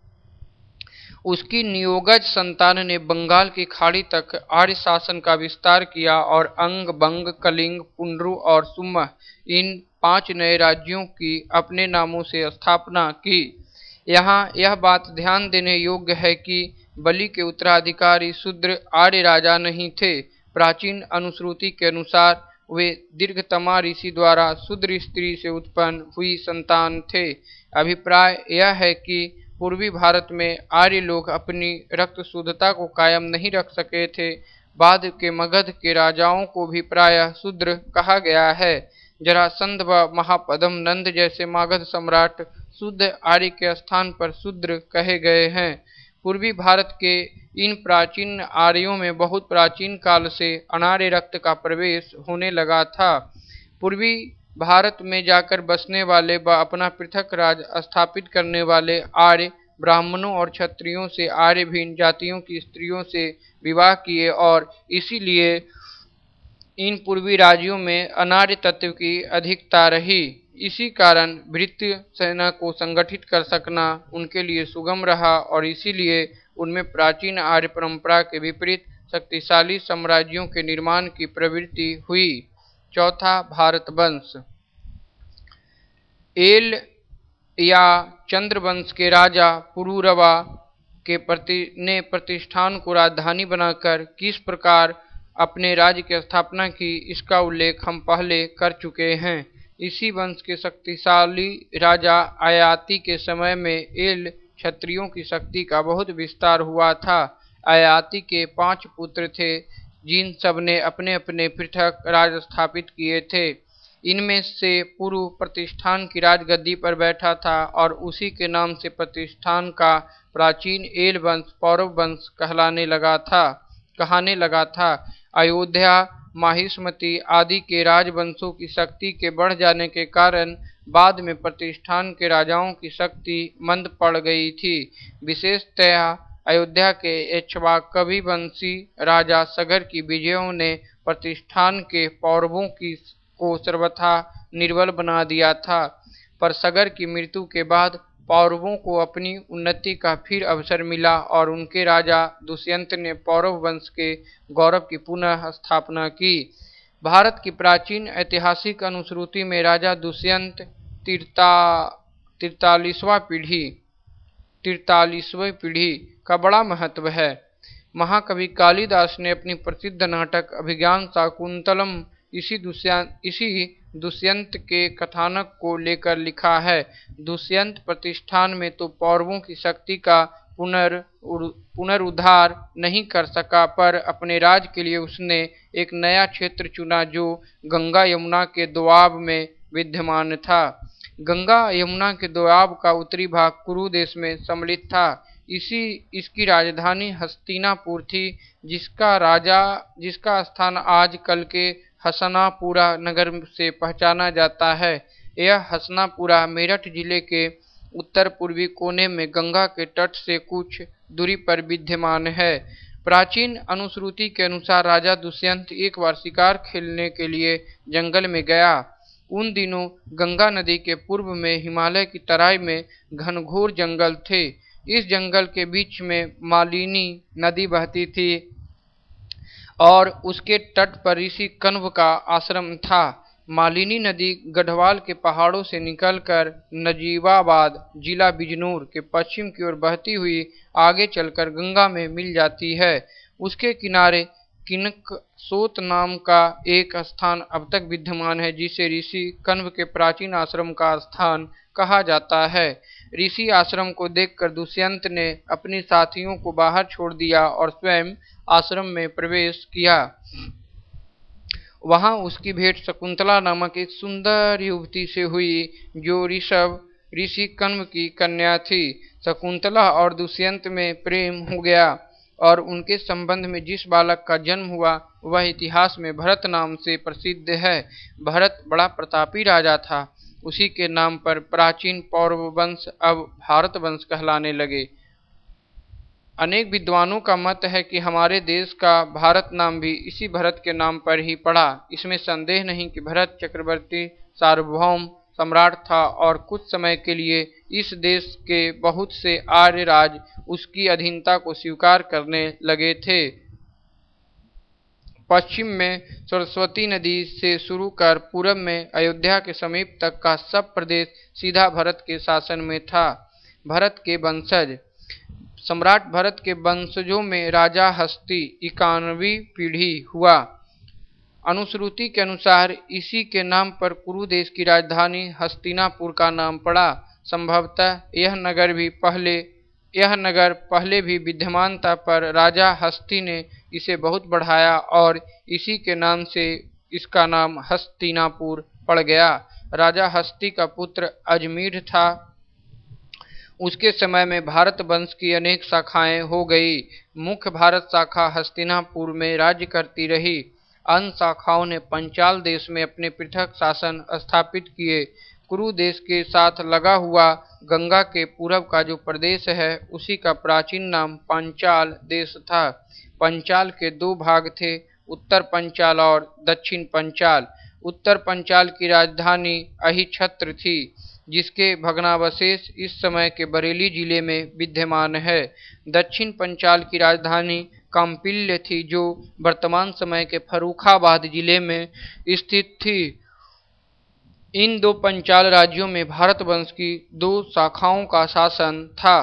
उसकी नियोगज संतान ने बंगाल की खाड़ी तक आर्य शासन का विस्तार किया और अंग, बंग, कलिंग, पुंड्रु और सुमह इन पांच नए राज्यों की अपने नामों से स्थापना की। यहाँ यह बात ध्यान देने योग्य है कि बलि के उत्तराधिकारी शूद्र आर्य राजा नहीं थे। प्राचीन अनुश्रुति के अनुसार वे दीर्घतमा ऋषि द्वारा शूद्र स्त्री से उत्पन्न हुई संतान थे। अभिप्राय यह है कि पूर्वी भारत में आर्य लोग अपनी रक्त शुद्धता को कायम नहीं रख सके थे। बाद के मगध के राजाओं को भी प्रायः शूद्र कहा गया है। जरासंध व महापद्म नंद जैसे मगध सम्राट शुद्ध आर्य के स्थान पर शूद्र कहे गए हैं। पूर्वी भारत के इन प्राचीन आर्यों में बहुत प्राचीन काल से अनार्य रक्त का प्रवेश होने लगा था। पूर्वी भारत में जाकर बसने वाले व अपना पृथक राज स्थापित करने वाले आर्य ब्राह्मणों और क्षत्रियों से आर्य भिन्न जातियों की स्त्रियों से विवाह किए और इसीलिए इन पूर्वी राज्यों में अनार्य तत्व की अधिकता रही। इसी कारण भृत्य सेना को संगठित कर सकना उनके लिए सुगम रहा और इसीलिए उनमें प्राचीन आर्य परंपरा के विपरीत शक्तिशाली साम्राज्यों के निर्माण की प्रवृत्ति हुई। चौथा, भारत वंश। एल या चंद्रवंश के राजा पुरूरवा के प्रति ने प्रतिष्ठान को राजधानी बनाकर किस प्रकार अपने राज्य की स्थापना की, इसका उल्लेख हम पहले कर चुके हैं। इसी वंश के शक्तिशाली राजा आयाति के समय में एल क्षत्रियों की शक्ति का बहुत विस्तार हुआ था। आयाति के पांच पुत्र थे, जिन सब ने अपने अपने पृथक राज स्थापित किए थे। इनमें से पूर्व प्रतिष्ठान की राजगद्दी पर बैठा था और उसी के नाम से प्रतिष्ठान का प्राचीन एल वंश पौरव वंश कहलाने लगा था कहाने लगा था। अयोध्या, माहिष्मती आदि के राजवंशों की शक्ति के बढ़ जाने के कारण बाद में प्रतिष्ठान के राजाओं की शक्ति मंद पड़ गई थी। विशेषतया अयोध्या के इक्ष्वाकवी वंशी राजा सगर की विजयों ने प्रतिष्ठान के पौरवों की को सर्वथा निर्बल बना दिया था, पर सगर की मृत्यु के बाद पौरवों को अपनी उन्नति का फिर अवसर मिला और उनके राजा दुष्यंत ने पौरव वंश के गौरव की पुनः स्थापना की। भारत की प्राचीन ऐतिहासिक अनुश्रुति में राजा दुष्यंत तिरता तिरतालीसवां पीढ़ी तिरतालीसवीं पीढ़ी का बड़ा महत्व है। महाकवि कालिदास ने अपनी प्रसिद्ध नाटक अभिज्ञान शाकुंतलम इसी दुष्यंत इसी दुष्यंत के कथानक को लेकर लिखा है। दुष्यंत प्रतिष्ठान में तो पौरवों की शक्ति का पुनर् पुनरुद्धार नहीं कर सका, पर अपने राज के लिए उसने एक नया क्षेत्र चुना जो गंगा यमुना के दोआब में विद्यमान था। गंगा यमुना के दोआब का उत्तरी भाग कुरु देश में सम्मिलित था। इसी इसकी राजधानी हस्तिनापुर थी, जिसका राजा जिसका स्थान आज कल के हसनापुरा नगर से पहचाना जाता है। यह हसनापुरा मेरठ जिले के उत्तर पूर्वी कोने में गंगा के तट से कुछ दूरी पर विद्यमान है। प्राचीन अनुश्रुति के अनुसार राजा दुष्यंत एक बार शिकार खेलने के लिए जंगल में गया। उन दिनों गंगा नदी के पूर्व में हिमालय की तराई में घनघोर जंगल थे। इस जंगल के बीच में मालिनी नदी बहती थी और उसके तट पर ऋषि कण्व का आश्रम था। मालिनी नदी गढ़वाल के पहाड़ों से निकलकर नजीबाबाद जिला बिजनौर के पश्चिम की ओर बहती हुई आगे चलकर गंगा में मिल जाती है। उसके किनारे किनकसोत नाम का एक स्थान अब तक विद्यमान है, जिसे ऋषि कण्व के प्राचीन आश्रम का स्थान कहा जाता है। ऋषि आश्रम को देखकर दुष्यंत ने अपने साथियों को बाहर छोड़ दिया और स्वयं आश्रम में प्रवेश किया। वहां उसकी भेंट शकुंतला नामक एक सुंदर युवती से हुई, जो ऋषभ ऋषि कण्व की कन्या थी। शकुंतला और दुष्यंत में प्रेम हो गया और उनके संबंध में जिस बालक का जन्म हुआ वह इतिहास में भरत नाम से प्रसिद्ध है। भरत बड़ा प्रतापी राजा था। उसी के नाम पर प्राचीन पौरव वंश अब भारत वंश कहलाने लगे। अनेक विद्वानों का मत है कि हमारे देश का भारत नाम भी इसी भरत के नाम पर ही पड़ा। इसमें संदेह नहीं कि भरत चक्रवर्ती सार्वभौम सम्राट था और कुछ समय के लिए इस देश के बहुत से आर्य राज उसकी अधीनता को स्वीकार करने लगे थे। पश्चिम में सरस्वती नदी से शुरू कर पूरब में अयोध्या के समीप तक का सब प्रदेश सीधा भरत के शासन में था। भरत के वंशज। सम्राट भरत के वंशजों में राजा हस्ती इक्यानवीं पीढ़ी हुआ। अनुश्रुति के अनुसार इसी के नाम पर कुरु देश की राजधानी हस्तिनापुर का नाम पड़ा। संभवतः यह नगर भी पहले यह नगर पहले भी विद्यमान था, पर राजा हस्ती ने इसे बहुत बढ़ाया और इसी के नाम से इसका नाम हस्तिनापुर पड़ गया। राजा हस्ती का पुत्र अजमीर था। उसके समय में भारत वंश की अनेक शाखाएं हो गई। मुख्य भारत शाखा हस्तिनापुर में राज्य करती रही। अन्य शाखाओं ने पंचाल देश में अपने पृथक शासन स्थापित किए। कुरु देश के साथ लगा हुआ गंगा के पूरब का जो प्रदेश है उसी का प्राचीन नाम पंचाल देश था। पंचाल के दो भाग थे, उत्तर पंचाल और दक्षिण पंचाल। उत्तर पंचाल की राजधानी अहिछत्र थी, जिसके भग्नावशेष इस समय के बरेली जिले में विद्यमान है। दक्षिण पंचाल की राजधानी काम्पिल्य थी, जो वर्तमान समय के फर्रुखाबाद जिले में स्थित थी। इन दो पंचाल राज्यों में भारत वंश की दो शाखाओं का शासन था।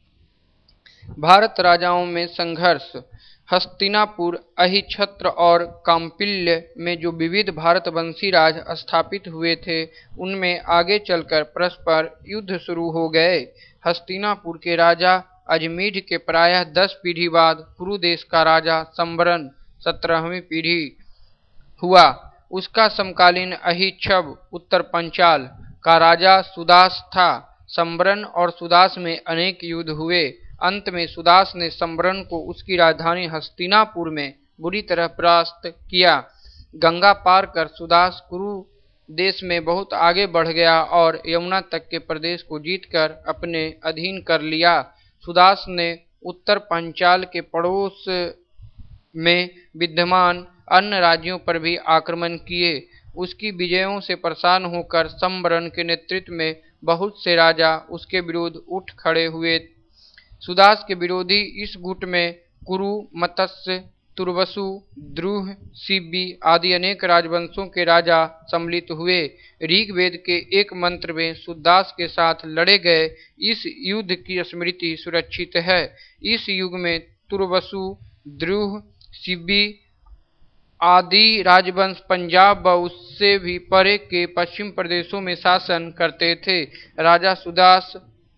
भारत राजाओं में संघर्ष। हस्तिनापुर, अहिछत्र और काम्पिल्य में जो विविध भारतवंशी राज स्थापित हुए थे, उनमें आगे चलकर परस्पर युद्ध शुरू हो गए। हस्तिनापुर के राजा अजमीढ़ के प्रायः दस पीढ़ी बाद कुरुदेश का राजा संबरन सत्रहवीं पीढ़ी हुआ। उसका समकालीन अहिच्छब उत्तर पंचाल का राजा सुदास था। संबरन और सुदास में अनेक युद्ध हुए। अंत में सुदास ने संबरन को उसकी राजधानी हस्तिनापुर में बुरी तरह परास्त किया। गंगा पार कर सुदास कुरु देश में बहुत आगे बढ़ गया और यमुना तक के प्रदेश को जीतकर अपने अधीन कर लिया। सुदास ने उत्तर पंचाल के पड़ोस में विद्यमान अन्य राज्यों पर भी आक्रमण किए। उसकी विजयों से परेशान होकर संबरन के नेतृत्व में बहुत से राजा उसके विरुद्ध उठ खड़े हुए। सुदास के विरोधी इस गुट में कुरु, मत्स्य, तुर्वसु, द्रुह, शिबी आदि अनेक राजवंशों के राजा सम्मिलित हुए। ऋग्वेद के एक मंत्र में सुदास के साथ लड़े गए इस युद्ध की स्मृति सुरक्षित है। इस युग में तुर्वसु, द्रुह, शिबी आदि राजवंश पंजाब व उससे भी परे के पश्चिम प्रदेशों में शासन करते थे। राजा सुदास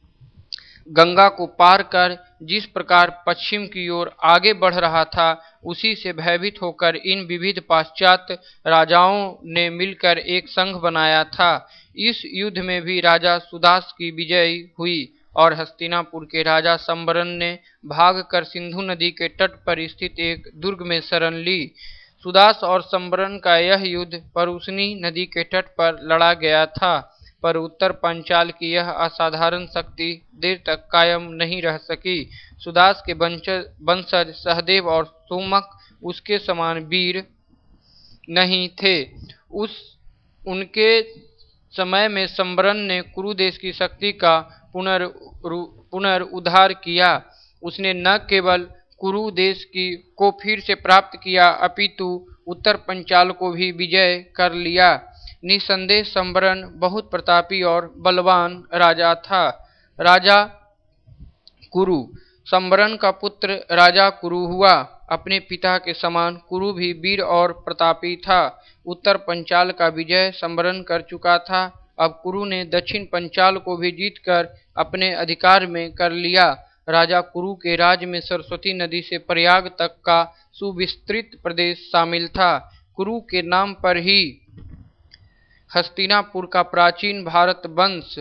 गंगा को पार कर जिस प्रकार पश्चिम की ओर आगे बढ़ रहा था, उसी से भयभीत होकर इन विविध पाश्चात्य राजाओं ने मिलकर एक संघ बनाया था। इस युद्ध में भी राजा सुदास की विजय हुई और हस्तिनापुर के राजा संबरन ने भागकर सिंधु नदी के तट पर स्थित एक दुर्ग में शरण ली। सुदास और संबरन का यह युद्ध परुशनी नदी के तट पर लड़ा गया था, पर उत्तर पंचाल की यह असाधारण शक्ति देर तक कायम नहीं रह सकी। सुदास के वंशज सहदेव और सोमक उसके समान वीर नहीं थे। उस उनके समय में संबरन ने कुरुदेश की शक्ति का पुनर् पुनरुद्धार किया। उसने न केवल कुरु देश की को फिर से प्राप्त किया, अपितु उत्तर पंचाल को भी विजय कर लिया। निसंदेह संबरन बहुत प्रतापी और बलवान राजा था। राजा कुरु। संबरन का पुत्र राजा कुरु हुआ। अपने पिता के समान कुरु भी वीर और प्रतापी था। उत्तर पंचाल का विजय संबरन कर चुका था। अब कुरु ने दक्षिण पंचाल को भी जीतकर अपने अधिकार में कर लिया। राजा कुरु के राज में सरस्वती नदी से प्रयाग तक का सुविस्तृत प्रदेश शामिल था। कुरु के नाम पर ही हस्तिनापुर का प्राचीन भारत वंश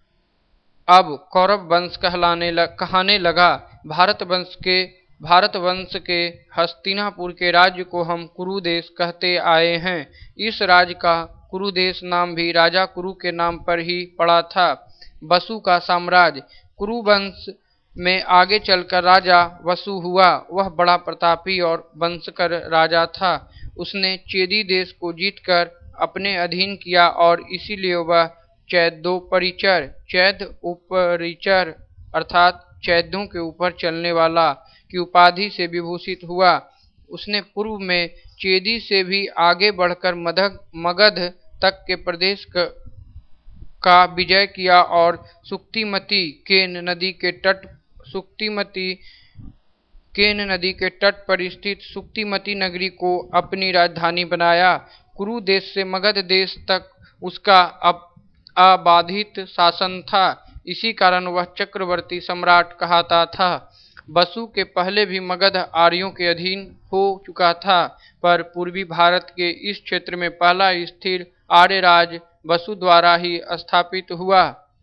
अब कौरव वंश कहलाने लग, कहाने लगा। भारत वंश के भारत वंश के हस्तिनापुर के राज्य को हम कुरु देश कहते आए हैं। इस राज्य का कुरु देश नाम भी राजा कुरु के नाम पर ही पड़ा था। वसु का साम्राज्य। कुरु वंश में आगे चलकर राजा वसु हुआ। वह बड़ा प्रतापी और वंशकर राजा था। उसने चेदी देश को जीतकर अपने अधीन किया और इसीलिए वह चैद्योपरिचर चैद उपरिचर अर्थात चैद्यों के ऊपर चलने वाला की उपाधि से विभूषित हुआ। उसने पूर्व में चेदी से भी आगे बढ़कर मगध मगध तक के प्रदेश का विजय किया और सुक्तिमती केन नदी के तट सुक्तिमती केन नदी के तट पर स्थित सुक्तिमती नगरी को अपनी राजधानी बनाया। कुरु देश से मगध देश तक उसका अबाधित शासन था। इसी कारण वह चक्रवर्ती सम्राट कहता था। वसु के पहले भी मगध आर्यों के अधीन हो चुका था, पर पूर्वी भारत के इस क्षेत्र में पहला स्थिर आर्य राज वसु द्वारा ही स्थापित हुआ।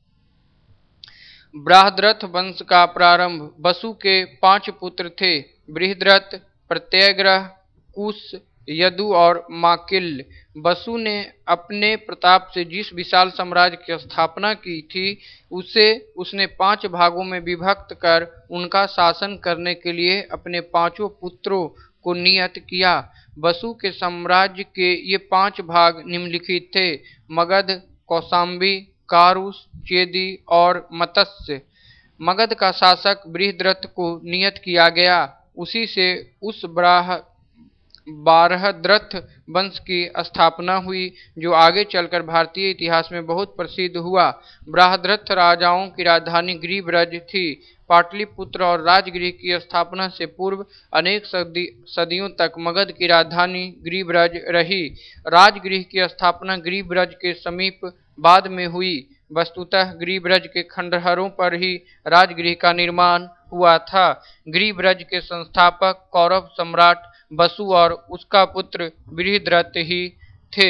बृहद्रथ वंश का प्रारंभ। वसु के पांच पुत्र थे, बृहद्रथ, प्रत्यग्रह, कुश, यदु और माकिल्य। वसु ने अपने प्रताप से जिस विशाल साम्राज्य की स्थापना की थी, उसे उसने पांच भागों में विभक्त कर उनका शासन करने के लिए अपने पांचों पुत्रों को नियत किया। वसु के साम्राज्य के ये पांच भाग निम्नलिखित थे: मगध, कौशाम्बी, कारुस, चेदी और मत्स्य। मगध का शासक बृहद्रथ को नियत किया गया। उसी से उस ब्राह बारहद्रथ वंश की स्थापना हुई, जो आगे चलकर भारतीय इतिहास में बहुत प्रसिद्ध हुआ। बृहद्रथ राजाओं की राजधानी गिरिब्रज थी। पाटलिपुत्र और राजगृह की स्थापना से पूर्व अनेक सदी सदियों तक मगध की राजधानी गिरिब्रज रही। राजगृह की स्थापना गिरिब्रज के समीप बाद में हुई। वस्तुतः गिरिब्रज के खंडहरों पर ही राजगृह का निर्माण हुआ था। गिरिब्रज के संस्थापक कौरव सम्राट वसु और उसका पुत्र बृहद्रथ ही थे।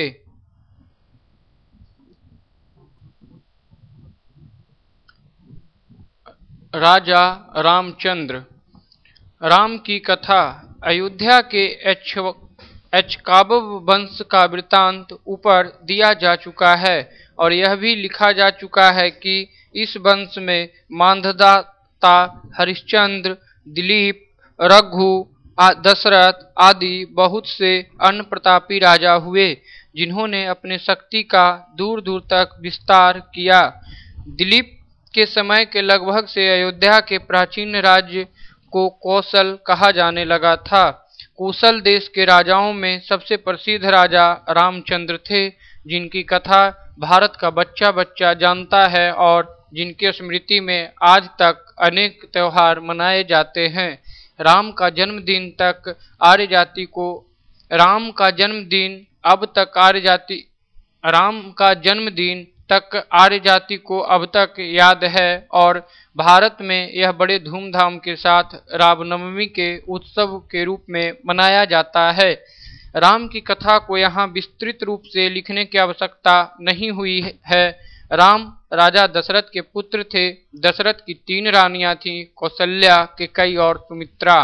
राजा रामचंद्र। राम की कथा। अयोध्या के एक्ष्वाकु वंश का वृत्तांत ऊपर दिया जा चुका है और यह भी लिखा जा चुका है कि इस वंश में मांधाता, हरिश्चंद्र, दिलीप, रघु, दशरथ आदि बहुत से अन्य प्रतापी राजा हुए, जिन्होंने अपने शक्ति का दूर दूर तक विस्तार किया। दिलीप के समय के लगभग से अयोध्या के प्राचीन राज्य को कौशल कहा जाने लगा था। कौशल देश के राजाओं में सबसे प्रसिद्ध राजा रामचंद्र थे, जिनकी कथा भारत का बच्चा बच्चा जानता है और जिनके स्मृति में आज तक अनेक त्योहार मनाए जाते हैं। राम का जन्मदिन तक आर्य जाति को राम का जन्मदिन अब तक आर्य जाति राम का जन्मदिन तक आर्य जाति को अब तक याद है और भारत में यह बड़े धूमधाम के साथ रामनवमी के उत्सव के रूप में मनाया जाता है। राम की कथा को यहाँ विस्तृत रूप से लिखने की आवश्यकता नहीं हुई है। राम राजा दशरथ के पुत्र थे। दशरथ की तीन रानियां थीं, कौशल्या, कैकेयी और सुमित्रा।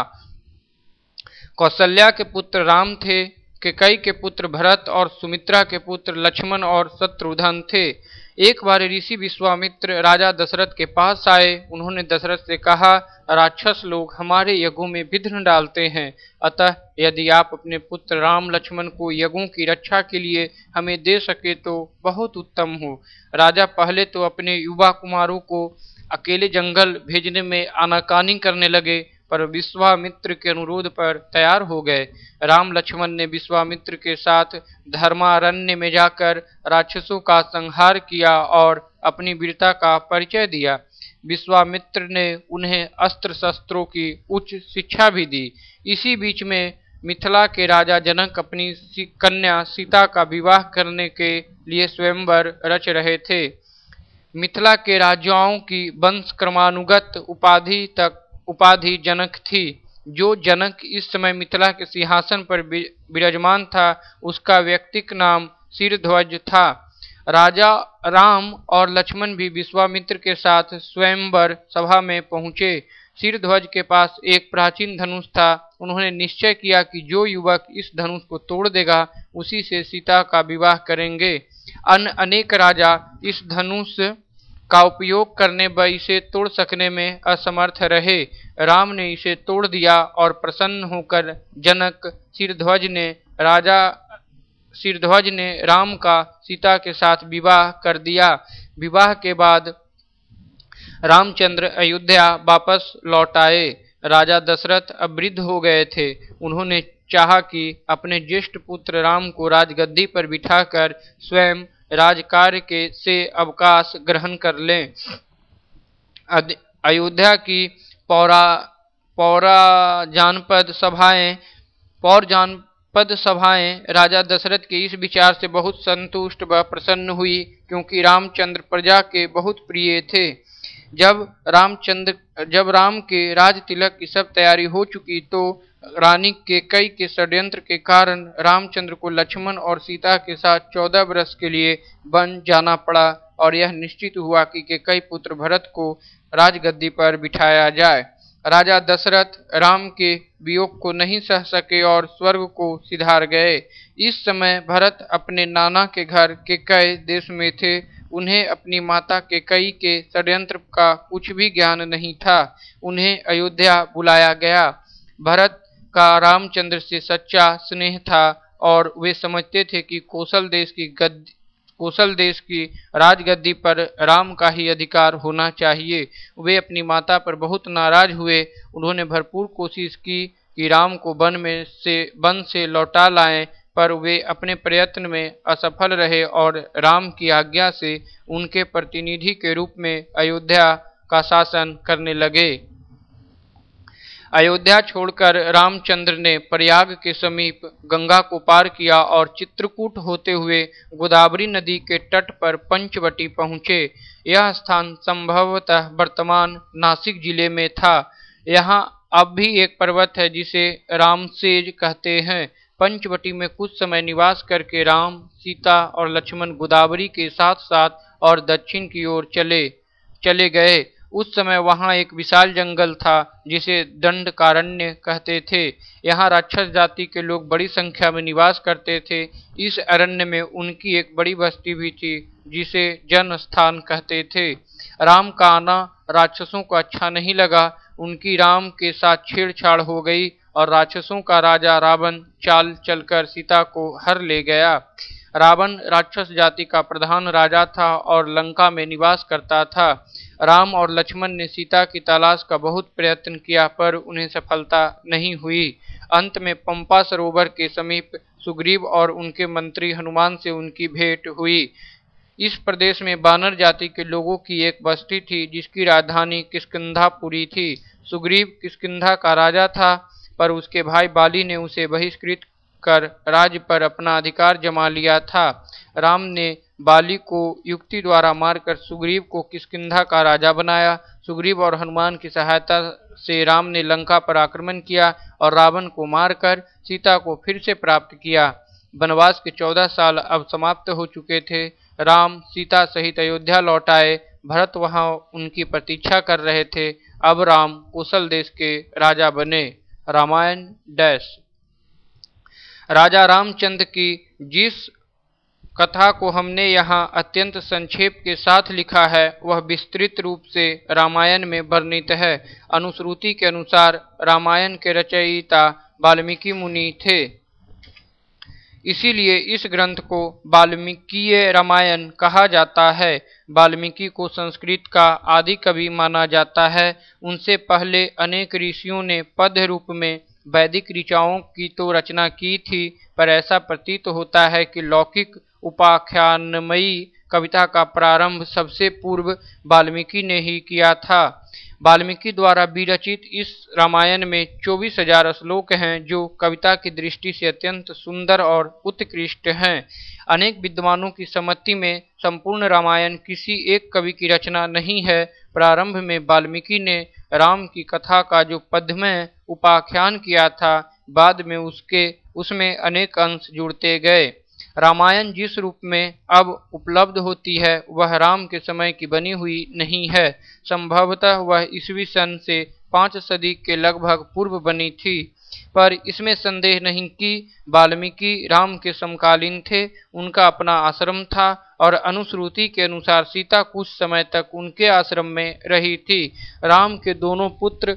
कौशल्या के पुत्र राम थे, कैकेयी के पुत्र भरत और सुमित्रा के पुत्र लक्ष्मण और शत्रुघ्न थे। एक बार ऋषि विश्वामित्र राजा दशरथ के पास आए। उन्होंने दशरथ से कहा, राक्षस लोग हमारे यज्ञों में विघ्न डालते हैं, अतः यदि आप अपने पुत्र राम लक्ष्मण को यज्ञों की रक्षा के लिए हमें दे सके तो बहुत उत्तम हो। राजा पहले तो अपने युवा कुमारों को अकेले जंगल भेजने में आनाकानी करने लगे, पर विश्वामित्र के अनुरोध पर तैयार हो गए। राम लक्ष्मण ने विश्वामित्र के साथ धर्मारण्य में जाकर राक्षसों का संहार किया और अपनी वीरता का परिचय दिया। विश्वामित्र ने उन्हें अस्त्र शस्त्रों की उच्च शिक्षा भी दी। इसी बीच में मिथिला के राजा जनक अपनी कन्या सीता का विवाह करने के लिए स्वयंवर रच रहे थे। मिथिला के राजाओं की वंश क्रमानुगत उपाधि तक उपाधि जनक थी। जो जनक इस समय मिथिला के सिंहासन पर विराजमान था, उसका व्यक्तिक नाम शीरध्वज था। राजा राम और लक्ष्मण भी विश्वामित्र के साथ स्वयंवर सभा में पहुंचे। शीरध्वज के पास एक प्राचीन धनुष था। उन्होंने निश्चय किया कि जो युवक इस धनुष को तोड़ देगा, उसी से सीता का विवाह करेंगे। अन्य अनेक राजा इस धनुष का उपयोग करने व इसे तोड़ सकने में असमर्थ रहे। राम ने इसे तोड़ दिया और प्रसन्न होकर जनक शीरध्वज ने राजा शीरध्वज ने राम का सीता के साथ विवाह कर दिया। विवाह के बाद रामचंद्र अयोध्या वापस लौट आए। राजा दशरथ अब वृद्ध हो गए थे। उन्होंने चाहा कि अपने ज्येष्ठ पुत्र राम को राजगद्दी पर बिठाकर स्वयं राजकार्य के से अवकाश ग्रहण कर लें। अयोध्या की पौरा पौरा जानपद सभाएं पौर जानपद सभाएं राजा दशरथ के इस विचार से बहुत संतुष्ट व प्रसन्न हुई, क्योंकि रामचंद्र प्रजा के बहुत प्रिय थे। जब रामचंद्र जब राम के राज तिलक की सब तैयारी हो चुकी, तो रानी कैकेयी के षड्यंत्र के कारण रामचंद्र को लक्ष्मण और सीता के साथ चौदह वर्ष के लिए वन जाना पड़ा और यह निश्चित हुआ कि कैकेयी पुत्र भरत को राजगद्दी पर बिठाया जाए। राजा दशरथ राम के वियोग को नहीं सह सके और स्वर्ग को सिधार गए। इस समय भरत अपने नाना के घर कैकेयी देश में थे। उन्हें अपनी माता कैकेयी के षड्यंत्र का कुछ भी ज्ञान नहीं था। उन्हें अयोध्या बुलाया गया। भरत का रामचंद्र से सच्चा स्नेह था और वे समझते थे कि कौशल देश की गद कौशल देश की राजगद्दी पर राम का ही अधिकार होना चाहिए। वे अपनी माता पर बहुत नाराज हुए। उन्होंने भरपूर कोशिश की कि राम को वन में से वन से लौटा लाएं, पर वे अपने प्रयत्न में असफल रहे और राम की आज्ञा से उनके प्रतिनिधि के रूप में अयोध्या का शासन करने लगे। अयोध्या छोड़कर रामचंद्र ने प्रयाग के समीप गंगा को पार किया और चित्रकूट होते हुए गोदावरी नदी के तट पर पंचवटी पहुँचे। यह स्थान संभवतः वर्तमान नासिक जिले में था। यहाँ अब भी एक पर्वत है जिसे रामसेज कहते हैं। पंचवटी में कुछ समय निवास करके राम, सीता और लक्ष्मण गोदावरी के साथ साथ और दक्षिण की ओर चले चले गए। उस समय वहां एक विशाल जंगल था जिसे दंडकारण्य कहते थे। यहाँ राक्षस जाति के लोग बड़ी संख्या में निवास करते थे। इस अरण्य में उनकी एक बड़ी बस्ती भी थी जिसे जन स्थान कहते थे। राम का आना राक्षसों को अच्छा नहीं लगा। उनकी राम के साथ छेड़छाड़ हो गई और राक्षसों का राजा रावण चाल चलकर सीता को हर ले गया। रावण राक्षस जाति का प्रधान राजा था और लंका में निवास करता था। राम और लक्ष्मण ने सीता की तलाश का बहुत प्रयत्न किया पर उन्हें सफलता नहीं हुई। अंत में पंपा सरोवर के समीप सुग्रीव और उनके मंत्री हनुमान से उनकी भेंट हुई। इस प्रदेश में बानर जाति के लोगों की एक बस्ती थी जिसकी राजधानी किष्किंधापुरी थी। सुग्रीव किष्किंधा का राजा था, पर उसके भाई बाली ने उसे बहिष्कृत कर राज्य पर अपना अधिकार जमा लिया था। राम ने बाली को युक्ति द्वारा मारकर सुग्रीव को किष्किंधा का राजा बनाया। सुग्रीव और हनुमान की सहायता से राम ने लंका पर आक्रमण किया और रावण को मारकर सीता को फिर से प्राप्त किया। वनवास के चौदह साल अब समाप्त हो चुके थे। राम सीता सहित अयोध्या लौट आए। भरत वहां उनकी प्रतीक्षा कर रहे थे। अब राम कौशल देश के राजा बने। रामायण डैश राजा रामचंद्र की जिस कथा को हमने यहाँ अत्यंत संक्षेप के साथ लिखा है वह विस्तृत रूप से रामायण में वर्णित है। अनुश्रुति के अनुसार रामायण के रचयिता वाल्मीकि मुनि थे, इसीलिए इस ग्रंथ को वाल्मीकीय रामायण कहा जाता है। वाल्मीकि को संस्कृत का आदि कवि माना जाता है। उनसे पहले अनेक ऋषियों ने पद्य रूप में वैदिक ऋचाओं की तो रचना की थी, पर ऐसा प्रतीत होता है कि लौकिक उपाख्यानमयी कविता का प्रारंभ सबसे पूर्व वाल्मीकि ने ही किया था। वाल्मीकि द्वारा विरचित इस रामायण में चौबीस हजार श्लोक हैं जो कविता की दृष्टि से अत्यंत सुंदर और उत्कृष्ट हैं। अनेक विद्वानों की सम्मति में संपूर्ण रामायण किसी एक कवि की रचना नहीं है। प्रारंभ में वाल्मीकि ने राम की कथा का जो पद्यमय उपाख्यान किया था, बाद में उसके उसमें अनेक अंश जुड़ते गए। रामायण जिस रूप में अब उपलब्ध होती है वह राम के समय की बनी हुई नहीं है। संभवतः वह ईस्वी सन से पांच सदी के लगभग पूर्व बनी थी, पर इसमें संदेह नहीं कि वाल्मीकि राम के समकालीन थे। उनका अपना आश्रम था और अनुश्रुति के अनुसार सीता कुछ समय तक उनके आश्रम में रही थी। राम के दोनों पुत्र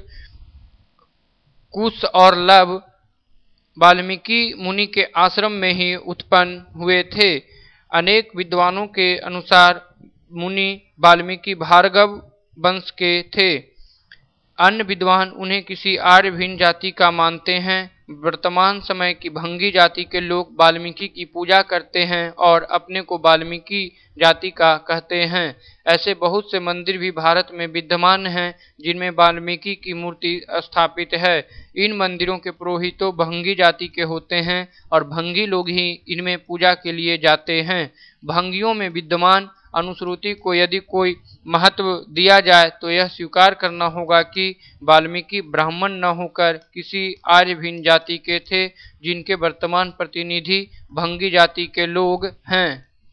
कुश और लव वाल्मीकि मुनि के आश्रम में ही उत्पन्न हुए थे। अनेक विद्वानों के अनुसार मुनि वाल्मीकि भार्गव वंश के थे। अन्य विद्वान उन्हें किसी आर्यभीन जाति का मानते हैं। वर्तमान समय की भंगी जाति के लोग वाल्मीकि की पूजा करते हैं और अपने को वाल्मीकि जाति का कहते हैं। ऐसे बहुत से मंदिर भी भारत में विद्यमान हैं जिनमें वाल्मीकि की मूर्ति स्थापित है। इन मंदिरों के पुरोहित तो भंगी जाति के होते हैं और भंगी लोग ही इनमें पूजा के लिए जाते हैं। भंगियों में विद्यमान अनुश्रुति को यदि कोई महत्व दिया जाए तो यह स्वीकार करना होगा कि वाल्मीकि ब्राह्मण न होकर किसी आर्यभीन जाति के थे, जिनके वर्तमान प्रतिनिधि भंगी जाति के लोग हैं।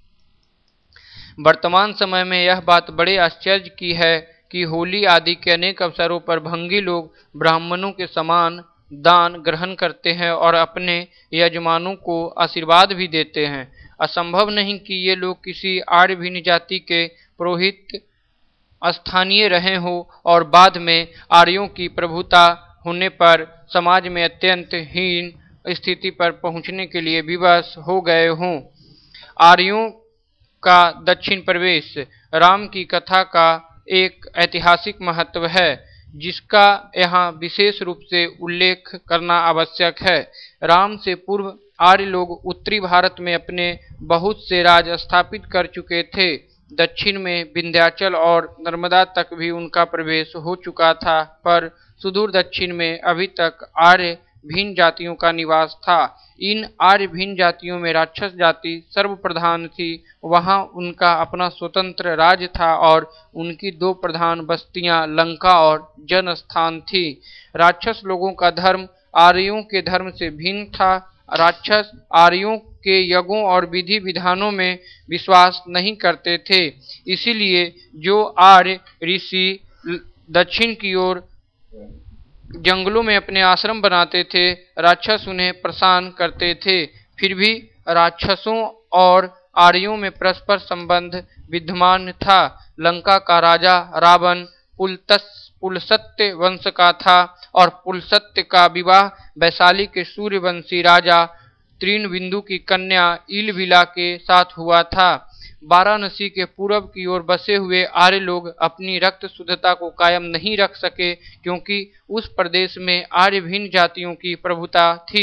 वर्तमान समय में यह बात बड़े आश्चर्य की है कि होली आदि के अनेक अवसरों पर भंगी लोग ब्राह्मणों के समान दान ग्रहण करते हैं और अपने यजमानों को आशीर्वाद भी देते हैं। असंभव नहीं कि ये लोग किसी आर्यभीन जाति के पुरोहित स्थानीय रहे हो और बाद में आर्यों की प्रभुता होने पर समाज में अत्यंत हीन स्थिति पर पहुंचने के लिए विवश हो गए हों। आर्यों का दक्षिण प्रवेश। राम की कथा का एक ऐतिहासिक महत्व है जिसका यहाँ विशेष रूप से उल्लेख करना आवश्यक है। राम से पूर्व आर्य लोग उत्तरी भारत में अपने बहुत से राज स्थापित कर चुके थे। दक्षिण में विंध्याचल और नर्मदा तक भी उनका प्रवेश हो चुका था, पर सुदूर दक्षिण में अभी तक आर्य भिन्न जातियों का निवास था। इन आर्य भिन्न जातियों में राक्षस जाति सर्वप्रधान थी। वहां उनका अपना स्वतंत्र राज्य था और उनकी दो प्रधान बस्तियां लंका और जनस्थान थी। राक्षस लोगों का धर्म आर्यों के धर्म से भिन्न था। राक्षस आर्यों के यज्ञों और विधि विधानों में विश्वास नहीं करते थे। इसीलिए जो आर्य ऋषि दक्षिण की ओर जंगलों में अपने आश्रम बनाते थे, राक्षस उन्हें परेशान करते थे। फिर भी राक्षसों और आर्यों में परस्पर संबंध विद्यमान था। लंका का राजा रावण पुलतस पुलसत्य वंश का था और पुलसत्य का विवाह वैशाली के सूर्यवंशी राजा तृणबिंदु की कन्या इलबिला के साथ हुआ था। वाराणसी के पूर्व की ओर बसे हुए आर्य लोग अपनी रक्त शुद्धता को कायम नहीं रख सके, क्योंकि उस प्रदेश में आर्य भिन्न जातियों की प्रभुता थी।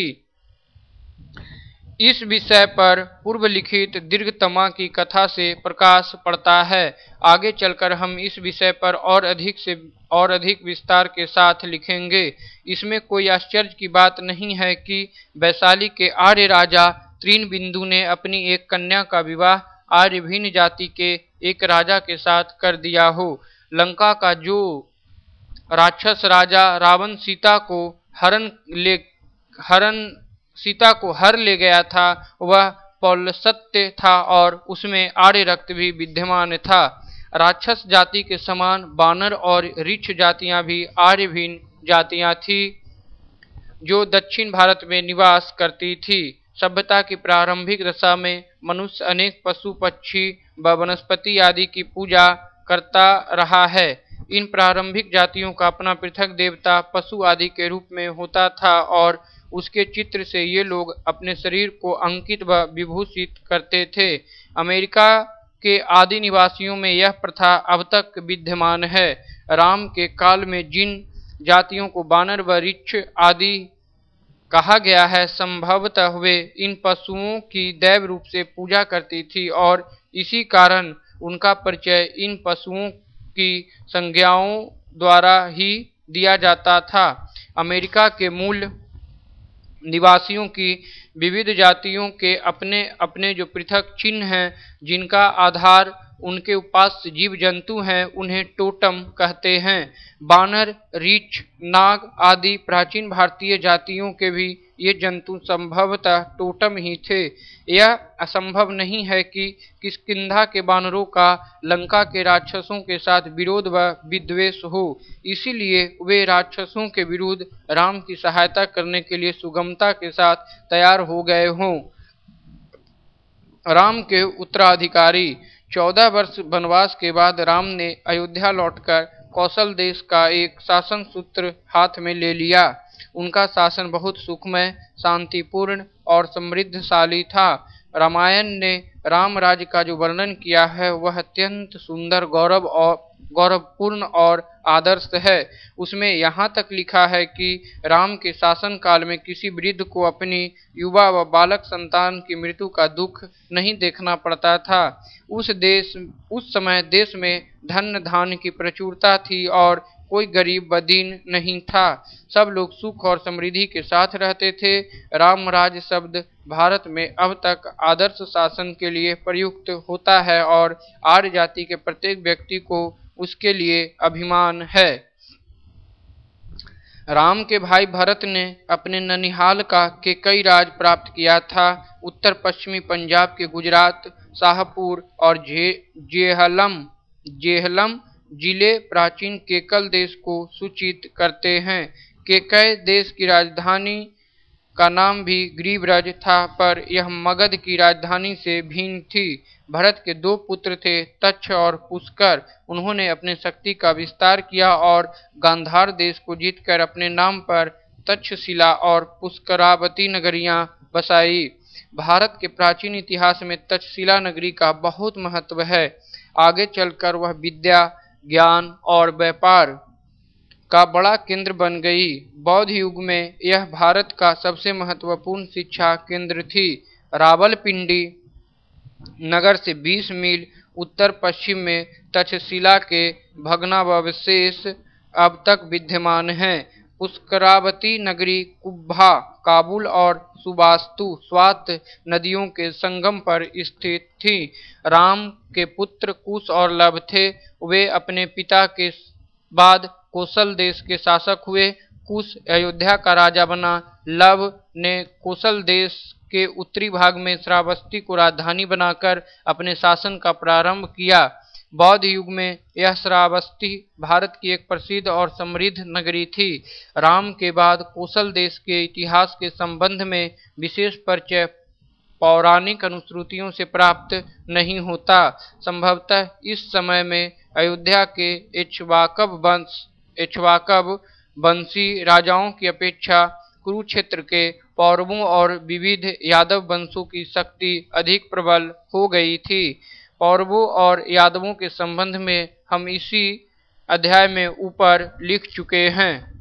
इस विषय पर पूर्व लिखित दीर्घतमा की कथा से प्रकाश पड़ता है। आगे चलकर हम इस विषय पर और अधिक से और अधिक विस्तार के साथ लिखेंगे। इसमें कोई आश्चर्य की बात नहीं है कि वैशाली के आर्य राजा तृणबिंदु ने अपनी एक कन्या का विवाह आर्य भिन्न जाति के एक राजा के साथ कर दिया हो। लंका का जो राक्षस राजा रावण सीता को हरण ले हरण सीता को हर ले गया था, वह पौलसत्य था और उसमें आर्य रक्त भी विद्यमान था। राक्षस जाति के समान बानर और ऋक्ष जातियां भी आर्य भिन्न जातियां थी जो दक्षिण भारत में निवास करती थी। सभ्यता की प्रारंभिक दशा में मनुष्य अनेक पशु पक्षी व वनस्पति आदि की पूजा करता रहा है। इन प्रारंभिक जातियों का अपना पृथक देवता पशु आदि के रूप में होता था और उसके चित्र से ये लोग अपने शरीर को अंकित व विभूषित करते थे। अमेरिका के आदि निवासियों में यह प्रथा अब तक विद्यमान है। राम के काल में जिन जातियों को बानर व ऋक्ष आदि कहा गया है, संभवतः वे इन पशुओं की दैव रूप से पूजा करती थी और इसी कारण उनका परिचय इन पशुओं की संज्ञाओं द्वारा ही दिया जाता था। अमेरिका के मूल निवासियों की विविध जातियों के अपने अपने जो पृथक चिन्ह हैं, जिनका आधार उनके उपास्य जीव जंतु हैं, उन्हें टोटम कहते हैं। बानर, रीछ, नाग आदि प्राचीन भारतीय जातियों के भी ये जंतु संभवतः टोटम ही थे। यह असंभव नहीं है कि किष्किंधा के बानरों का लंका के राक्षसों के साथ विरोध व विद्वेष हो, इसीलिए वे राक्षसों के विरुद्ध राम की सहायता करने के लिए सुगमता के साथ तैयार हो गए हों। राम के उत्तराधिकारी। चौदह वर्ष वनवास के बाद राम ने अयोध्या लौटकर कौशल देश का एक शासन सूत्र हाथ में ले लिया। उनका शासन बहुत सुखमय, शांतिपूर्ण और समृद्धशाली था। रामायण ने राम राज्य का जो वर्णन किया है वह अत्यंत सुंदर, गौरव और गौरवपूर्ण और आदर्श है। उसमें यहाँ तक लिखा है कि राम के शासन काल में किसी वृद्ध को अपनी युवा व बालक संतान की मृत्यु का दुख नहीं देखना पड़ता था। उस देश उस समय देश में धन धान्य की प्रचुरता थी और कोई गरीब व दीन नहीं था। सब लोग सुख और समृद्धि के साथ रहते थे। रामराज शब्द भारत में अब तक आदर्श शासन के लिए प्रयुक्त होता है और आर्य जाति के प्रत्येक व्यक्ति को उसके लिए अभिमान है। राम के भाई भरत ने अपने ननिहाल का के कई राज प्राप्त किया था। उत्तर पश्चिमी पंजाब के गुजरात, शाहपुर और जे जेहलम जेहलम जिले प्राचीन केकल देश को सूचित करते हैं। केकय देश की राजधानी का नाम भी ग्रीव्रज था, पर यह मगध की राजधानी से भिन्न थी। भरत के दो पुत्र थे, तक्ष और पुष्कर। उन्होंने अपने शक्ति का विस्तार किया और गांधार देश को जीतकर अपने नाम पर तक्षशिला और पुष्करावती नगरियां बसाई। भारत के प्राचीन इतिहास में तक्षशिला नगरी का बहुत महत्व है। आगे चलकर वह विद्या, ज्ञान और व्यापार का बड़ा केंद्र बन गई। बौद्ध युग में यह भारत का सबसे महत्वपूर्ण शिक्षा केंद्र थी। रावलपिंडी नगर से बीस मील उत्तर पश्चिम में तक्षशिला के भग्नावशेष अब तक विद्यमान हैं। पुष्करावती नगरी कुब्भा, काबुल और सुबास्तु स्वात नदियों के संगम पर स्थित थी। राम के पुत्र कुश और लव थे। वे अपने पिता के बाद कोसल देश के शासक हुए। कुश अयोध्या का राजा बना। लव ने कोसल देश के उत्तरी भाग में श्रावस्ती को राजधानी बनाकर अपने शासन का प्रारंभ किया। बौद्ध युग में यह श्रावस्ती भारत की एक प्रसिद्ध और समृद्ध नगरी थी। राम के बाद कोसल देश के इतिहास के संबंध में विशेष परिचय पौराणिक अनुश्रुतियों से प्राप्त नहीं होता। संभवतः इस समय में अयोध्या के इक्ष्वाकव वंश इक्ष्वाकव वंशी राजाओं की अपेक्षा कुरुक्षेत्र के पौरवों और विविध यादव वंशों की शक्ति अधिक प्रबल हो गई थी। पौरवों और यादवों के संबंध में हम इसी अध्याय में ऊपर लिख चुके हैं।